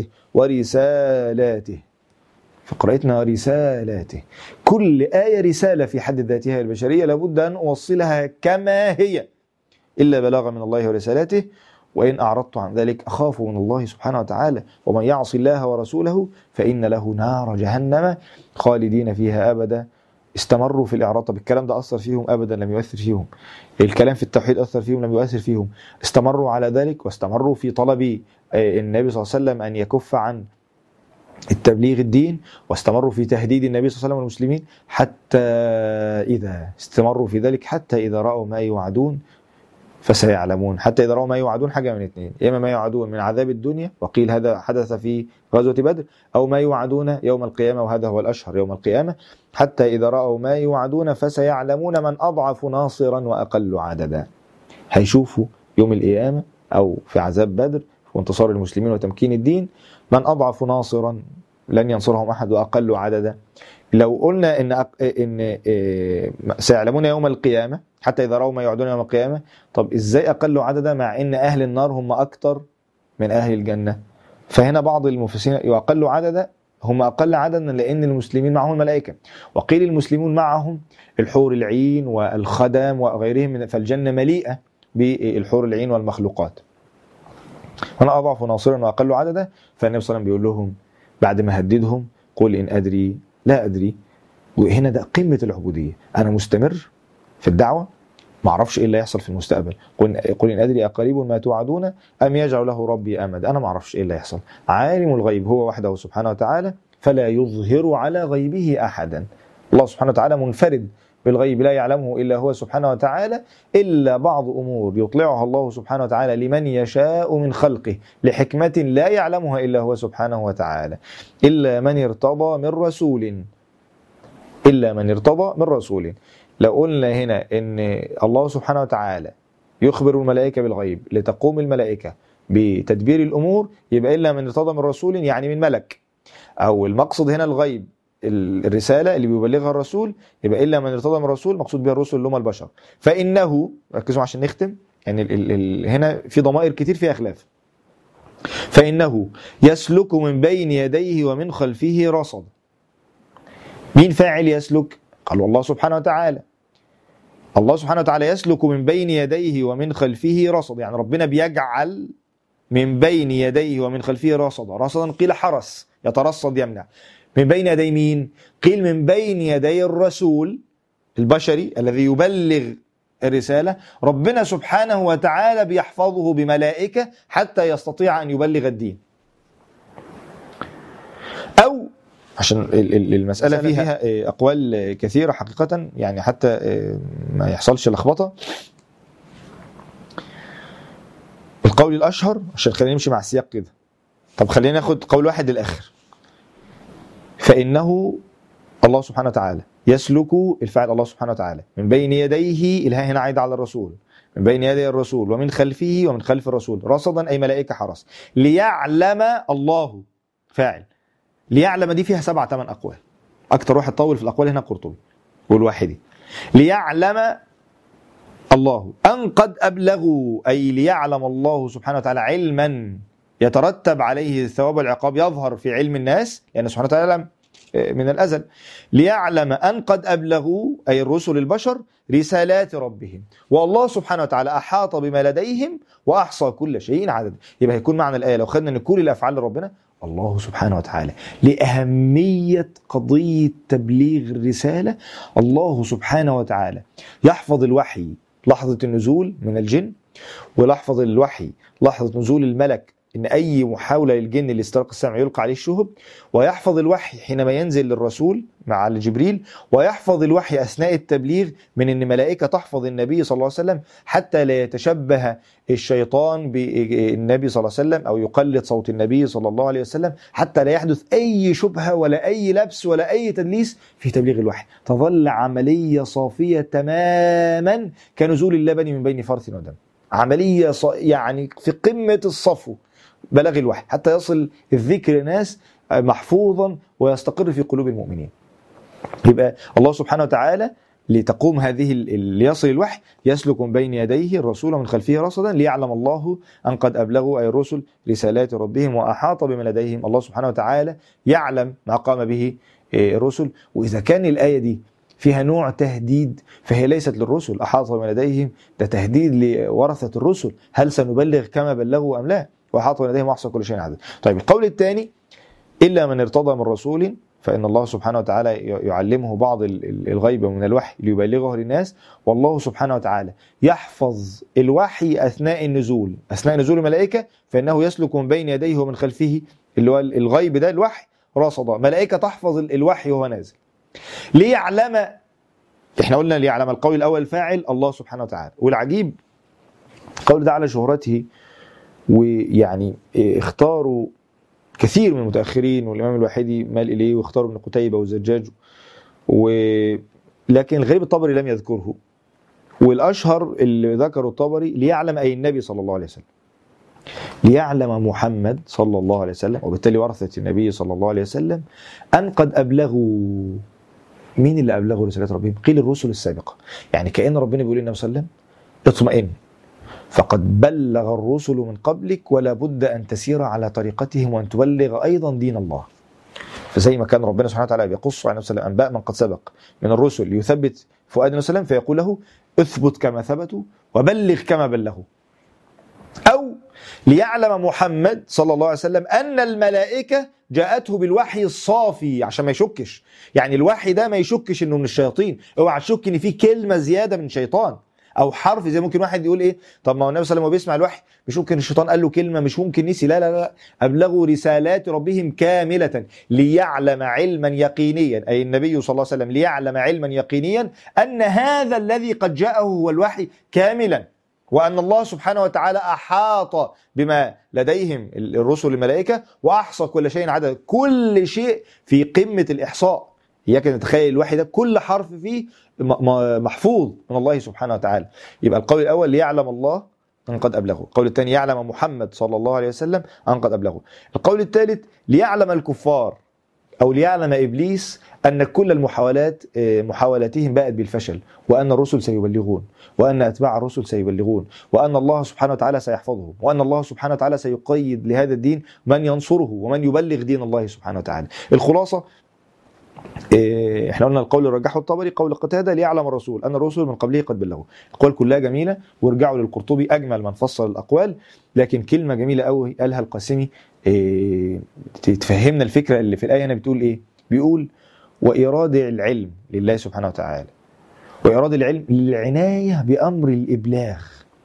ورسالاته. فقرأتنا رسالاته، كل آية رسالة في حد ذاتها البشرية لابد أن أوصلها كما هي، إلا بلاغا من الله ورسالاته وإن أعرضت عن ذلك أخاف من الله سبحانه وتعالى ومن يعص الله ورسوله فإن له نار جهنم خالدين فيها أبدا. استمروا في الإعراض. طب الكلام ده أثر فيهم؟ أبدا لم يؤثر فيهم. الكلام في التوحيد أثر فيهم؟ لم يؤثر فيهم. استمروا على ذلك واستمروا في طلب النبي صلى الله عليه وسلم أن يكف عن التبليغ الدين، واستمروا في تهديد النبي صلى الله عليه وسلم والمسلمين، حتى إذا استمروا في ذلك حتى إذا رأوا ما يوعدون فسيعلمون. حتى إذا رأوا ما يوعدون حاجة من اثنين، إما ما يوعدون من عذاب الدنيا وقيل هذا حدث في غزوة بدر، أو ما يوعدون يوم القيامة وهذا هو الأشهر يوم القيامة. حتى إذا رأوا ما يوعدون فسيعلمون من أضعف ناصرا وأقل عددا. هيشوفوا يوم القيامة أو في عذاب بدر وانتصار المسلمين وتمكين الدين من أضعف ناصرا لن ينصرهم أحد وأقل عددا. لو قلنا إن أق... إن إيه... سيعلمون يوم القيامة حتى إذا رأوا ما يوعدون يوم القيامة، طب إزاي أقل عددا مع إن أهل النار هم أكتر من أهل الجنة؟ فهنا بعض المفسرين يقل عددا، هم أقل عددا لأن المسلمين معهم الملائكة، وقيل المسلمون معهم الحور العين والخدم وغيرهم، فالجنة مليئة بالحور العين والمخلوقات. هنا أضعف ناصرا وأقل عددا. فالنبي صلى الله عليه وسلم بيقول لهم بعد ما هددهم قل إن أدري لا أدري. وهنا ده قمة العبودية، أنا مستمر في الدعوة، ما أعرفش إيه اللي يحصل في المستقبل. قل إن أدري أقريب ما توعدون أم يجعل له ربي أمد. أنا ما أعرفش إيه اللي يحصل. عالم الغيب هو وحده سبحانه وتعالى فلا يظهر على غيبه أحدا. الله سبحانه وتعالى منفرد بالغيب لا يعلمه إلا هو سبحانه وتعالى، إلا بعض أمور يطلعها الله سبحانه وتعالى لمن يشاء من خلقه لحكمة لا يعلمها إلا هو سبحانه وتعالى. إلا من ارتضى من رسول، إلا من ارتضى من رسول. لو قلنا هنا إن الله سبحانه وتعالى يخبر الملائكة بالغيب لتقوم الملائكة بتدبير الأمور، يبقى إلا من ارتضى من رسول يعني من ملك، أو المقصد هنا الغيب الرسالة اللي بيبلغها الرسول، يبقى إلا من ارتضى من رسول مقصود بها الرسل اللي هم البشر. فإنه، ركزوا عشان نختم، يعني ال ال هنا في ضمائر كتير فيها خلاف. فإنه يسلك من بين يديه ومن خلفه رصد. مين فاعل يسلك؟ قالوا الله سبحانه وتعالى. الله سبحانه وتعالى يسلك من بين يديه ومن خلفه رصد، يعني ربنا بيجعل من بين يديه ومن خلفه رصد. رصدا قيل حرس، يترصد يمنع. من بين يدي مين؟ قيل من بين يدي الرسول البشري الذي يبلغ الرسالة، ربنا سبحانه وتعالى بيحفظه بملائكة حتى يستطيع أن يبلغ الدين. أو عشان المسألة فيها أقوال كثيرة حقيقة، يعني حتى ما يحصلش لخبطة. القول الأشهر عشان خلينا نمشي مع السياق كده. طب خلينا ناخد قول واحد للآخر. فإنه الله سبحانه وتعالى يسلك الفعل الله سبحانه وتعالى من بين يديه، الهاء هنا عايدة على الرسول، من بين يدي الرسول ومن خلفه ومن خلف الرسول رصدا أي ملائكة حرس، ليعلم الله فاعل، ليعلم دي فيها سبعة ثمان أقوال، أكتر واحد طول في الأقوال هنا قرطبي والواحدي. ليعلم الله أن قد أبلغوا، أي ليعلم الله سبحانه وتعالى علما يترتب عليه الثواب والعقاب، يظهر في علم الناس لأن سبحانه وتعالى يعلم من الأزل. ليعلم أن قد أبلغوا أي الرسل البشر رسالات ربهم، والله سبحانه وتعالى أحاط بما لديهم وأحصى كل شيء عددا. يبقى هيكون معنى الآية لو خدنا أن كل الأفعال لربنا الله سبحانه وتعالى، لأهمية قضية تبليغ الرسالة الله سبحانه وتعالى يحفظ الوحي لحظة النزول من الجن، ويحفظ الوحي لحظة نزول الملك إن أي محاولة للجن لاستراق السمع يلقى عليه الشهب، ويحفظ الوحي حينما ينزل للرسول مع جبريل، ويحفظ الوحي أثناء التبليغ من أن ملائكة تحفظ النبي صلى الله عليه وسلم حتى لا يتشبه الشيطان بالنبي صلى الله عليه وسلم أو يقلد صوت النبي صلى الله عليه وسلم، حتى لا يحدث أي شبهة ولا أي لبس ولا أي تدليس في تبليغ الوحي. تظل عملية صافية تماما كنزول اللبن من بين فرث ودم، عملية يعني في قمة الصفو بلغ الوحي حتى يصل الذكر للناس محفوظا ويستقر في قلوب المؤمنين. يبقى الله سبحانه وتعالى لتقوم هذه ليصل الوحي يسلك من بين يديه الرسول ومن خلفه رصدا، ليعلم الله أن قد أبلغوا أي الرسل رسالات ربهم وأحاط بما لديهم. الله سبحانه وتعالى يعلم ما قام به الرسل. وإذا كان الآية دي فيها نوع تهديد فهي ليست للرسل أحاط بما لديهم، ده تهديد لورثة الرسل، هل سنبلغ كما بلغوا أم لا؟ وأحاط بما لديهم وأحصى كل شيء عددا. طيب القول الثاني إلا من ارتضى من رسول فإن الله سبحانه وتعالى يعلمه بعض الغيب من الوحي ليبلغه للناس، والله سبحانه وتعالى يحفظ الوحي أثناء النزول، أثناء نزول الملائكة فإنه يسلك من بين يديه ومن خلفه اللي هو الغيب ده الوحي رصدا، ملائكة تحفظ الوحي وهو نازل. ليعلم، احنا قلنا ليعلم القول الأول الفاعل الله سبحانه وتعالى، والعجيب القول ده على شهرته، ويعني اختاروا كثير من المتأخرين والإمام الواحدي مال إليه، واختاروا ابن قتيبة والزجاج، ولكن الغريب الطبري لم يذكره، والأشهر اللي ذكره الطبري ليعلم أي النبي صلى الله عليه وسلم، ليعلم محمد صلى الله عليه وسلم وبالتالي ورثة النبي صلى الله عليه وسلم أن قد أبلغوا. مين اللي أبلغوا رسالة ربهم؟ قيل الرسل السابقة، يعني كأن ربنا بيقول لنا صلى الله عليه وسلم اطمئن فقد بلغ الرسل من قبلك ولا بد أن تسير على طريقتهم وأن تبلغ أيضا دين الله. فزي ما كان ربنا سبحانه وتعالى بيقص عن نفسه أنباء من قد سبق من الرسل ليثبت فؤاد النبي صلى الله عليه وسلم فيقول له اثبت كما ثبتوا وبلغ كما بلغوا. أو ليعلم محمد صلى الله عليه وسلم أن الملائكة جاءته بالوحي الصافي عشان ما يشكش، يعني الوحي ده ما يشكش إنه من الشياطين، اوعى تشك إن في كلمة زيادة من شيطان او حرف، زي ممكن واحد يقول ايه طب ما هو النبي صلى الله عليه وسلم بيسمع الوحي مش ممكن الشيطان قال له كلمه، مش ممكن نسي، لا لا لا ابلغوا رسالات ربهم كامله ليعلم علما يقينيا، اي النبي صلى الله عليه وسلم ليعلم علما يقينيا ان هذا الذي قد جاءه هو الوحي كاملا، وان الله سبحانه وتعالى احاط بما لديهم الرسل الملائكه واحصى كل شيء عددا، كل شيء في قمه الاحصاء. إياك نتخيل الوحي ده كل حرف فيه محفوظ من الله سبحانه وتعالى. يبقى القول الأول ليعلم الله أن قد أبلغه، القول الثاني يعلم محمد صلى الله عليه وسلم أن قد أبلغه، القول الثالث ليعلم الكفار أو ليعلم إبليس أن كل المحاولات محاولاتهم باءت بالفشل، وأن الرسل سيبلغون، وأن أتباع الرسل سيبلغون، وأن الله سبحانه وتعالى سيحفظهم، وأن الله سبحانه وتعالى سيقيد لهذا الدين من ينصره ومن يبلغ دين الله سبحانه وتعالى. الخلاصة احنا قلنا القول اللي رجحه الطبري قول قتادة ليعلم الرسول أن الرسل من قبله قد بلغوا. الأقوال كلها جميلة، وارجعوا للقرطبي أجمل من فصل الأقوال، لكن كلمة جميلة قوي قالها القاسمي اه تفهمنا الفكرة اللي في الآية هنا. بتقول إيه؟ بيقول وإرادة العلم لله سبحانه وتعالى، وإرادة العلم للعناية بأمر الإبلاغ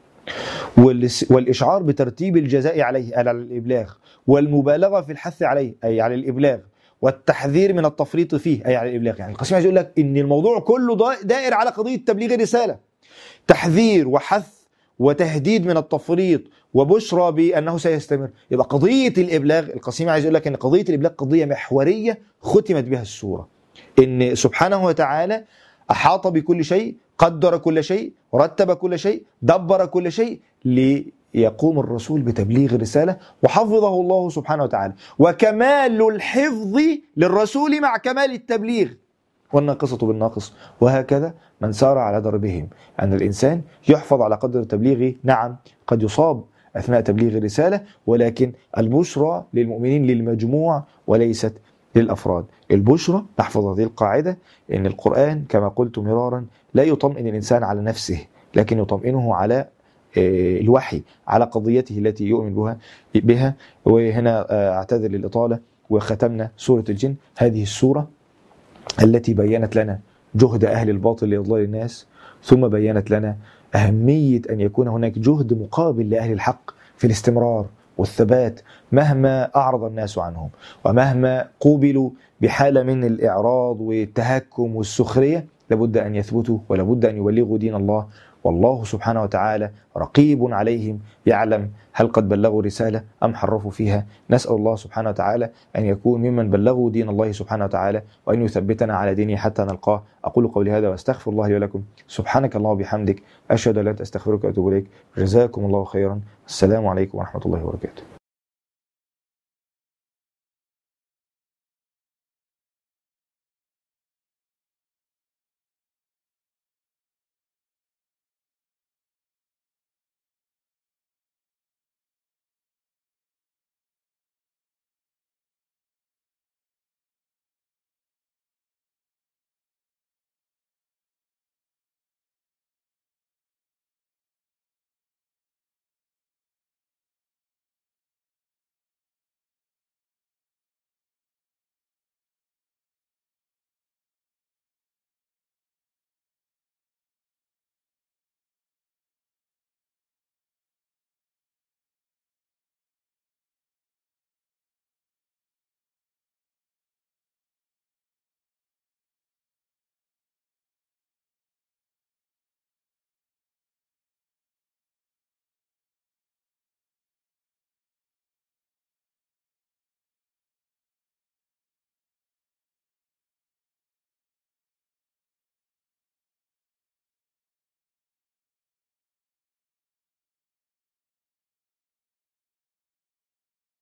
والإشعار بترتيب الجزاء عليه على الإبلاغ، والمبالغة في الحث عليه أي على الإبلاغ، والتحذير من التفريط فيه أي على الإبلاغ. يعني القاسمي عايز يقول لك إن الموضوع كله دائر على قضية تبليغ الرسالة، تحذير وحث وتهديد من التفريط وبشرى بأنه سيستمر. يبقى قضية الإبلاغ، القاسمي عايز يقول لك إن قضية الإبلاغ قضية محورية ختمت بها السورة، إن سبحانه وتعالى أحاط بكل شيء، قدر كل شيء، رتب كل شيء، دبر كل شيء ليقوم الرسول بتبليغ الرسالة، وحفظه الله سبحانه وتعالى. وكمال الحفظ للرسول مع كمال التبليغ، والناقصة بالناقص. وهكذا من سار على دربهم، أن الإنسان يحفظ على قدر تبليغه. نعم قد يصاب أثناء تبليغ الرسالة، ولكن البشرى للمؤمنين للمجموع وليست للأفراد. البشرى، نحفظ هذه القاعدة، إن القرآن كما قلت مرارا لا يطمئن الإنسان على نفسه، لكن يطمئنه على الوحي، على قضيته التي يؤمن بها بها. وهنا أعتذر للإطالة، وختمنا سورة الجن، هذه السورة التي بيّنت لنا جهد أهل الباطل لإضلال الناس، ثم بيّنت لنا أهمية أن يكون هناك جهد مقابل لأهل الحق في الاستمرار والثبات مهما أعرض الناس عنهم، ومهما قوبلوا بحالة من الإعراض والتهكم والسخرية، لابد أن يثبتوا ولابد أن يبلغوا دين الله. والله سبحانه وتعالى رقيب عليهم، يعلم هل قد بلغوا رسالة أم حرفوا فيها. نسأل الله سبحانه وتعالى أن يكون ممن بلغوا دين الله سبحانه وتعالى، وأن يثبتنا على دينه حتى نلقاه. أقول قولي هذا وأستغفر الله لي ولكم. سبحانك اللهم وبحمدك، أشهد أن لا إله إلا أنت، أستغفرك وأتوب إليك. جزاكم الله خيرا. السلام عليكم ورحمة الله وبركاته.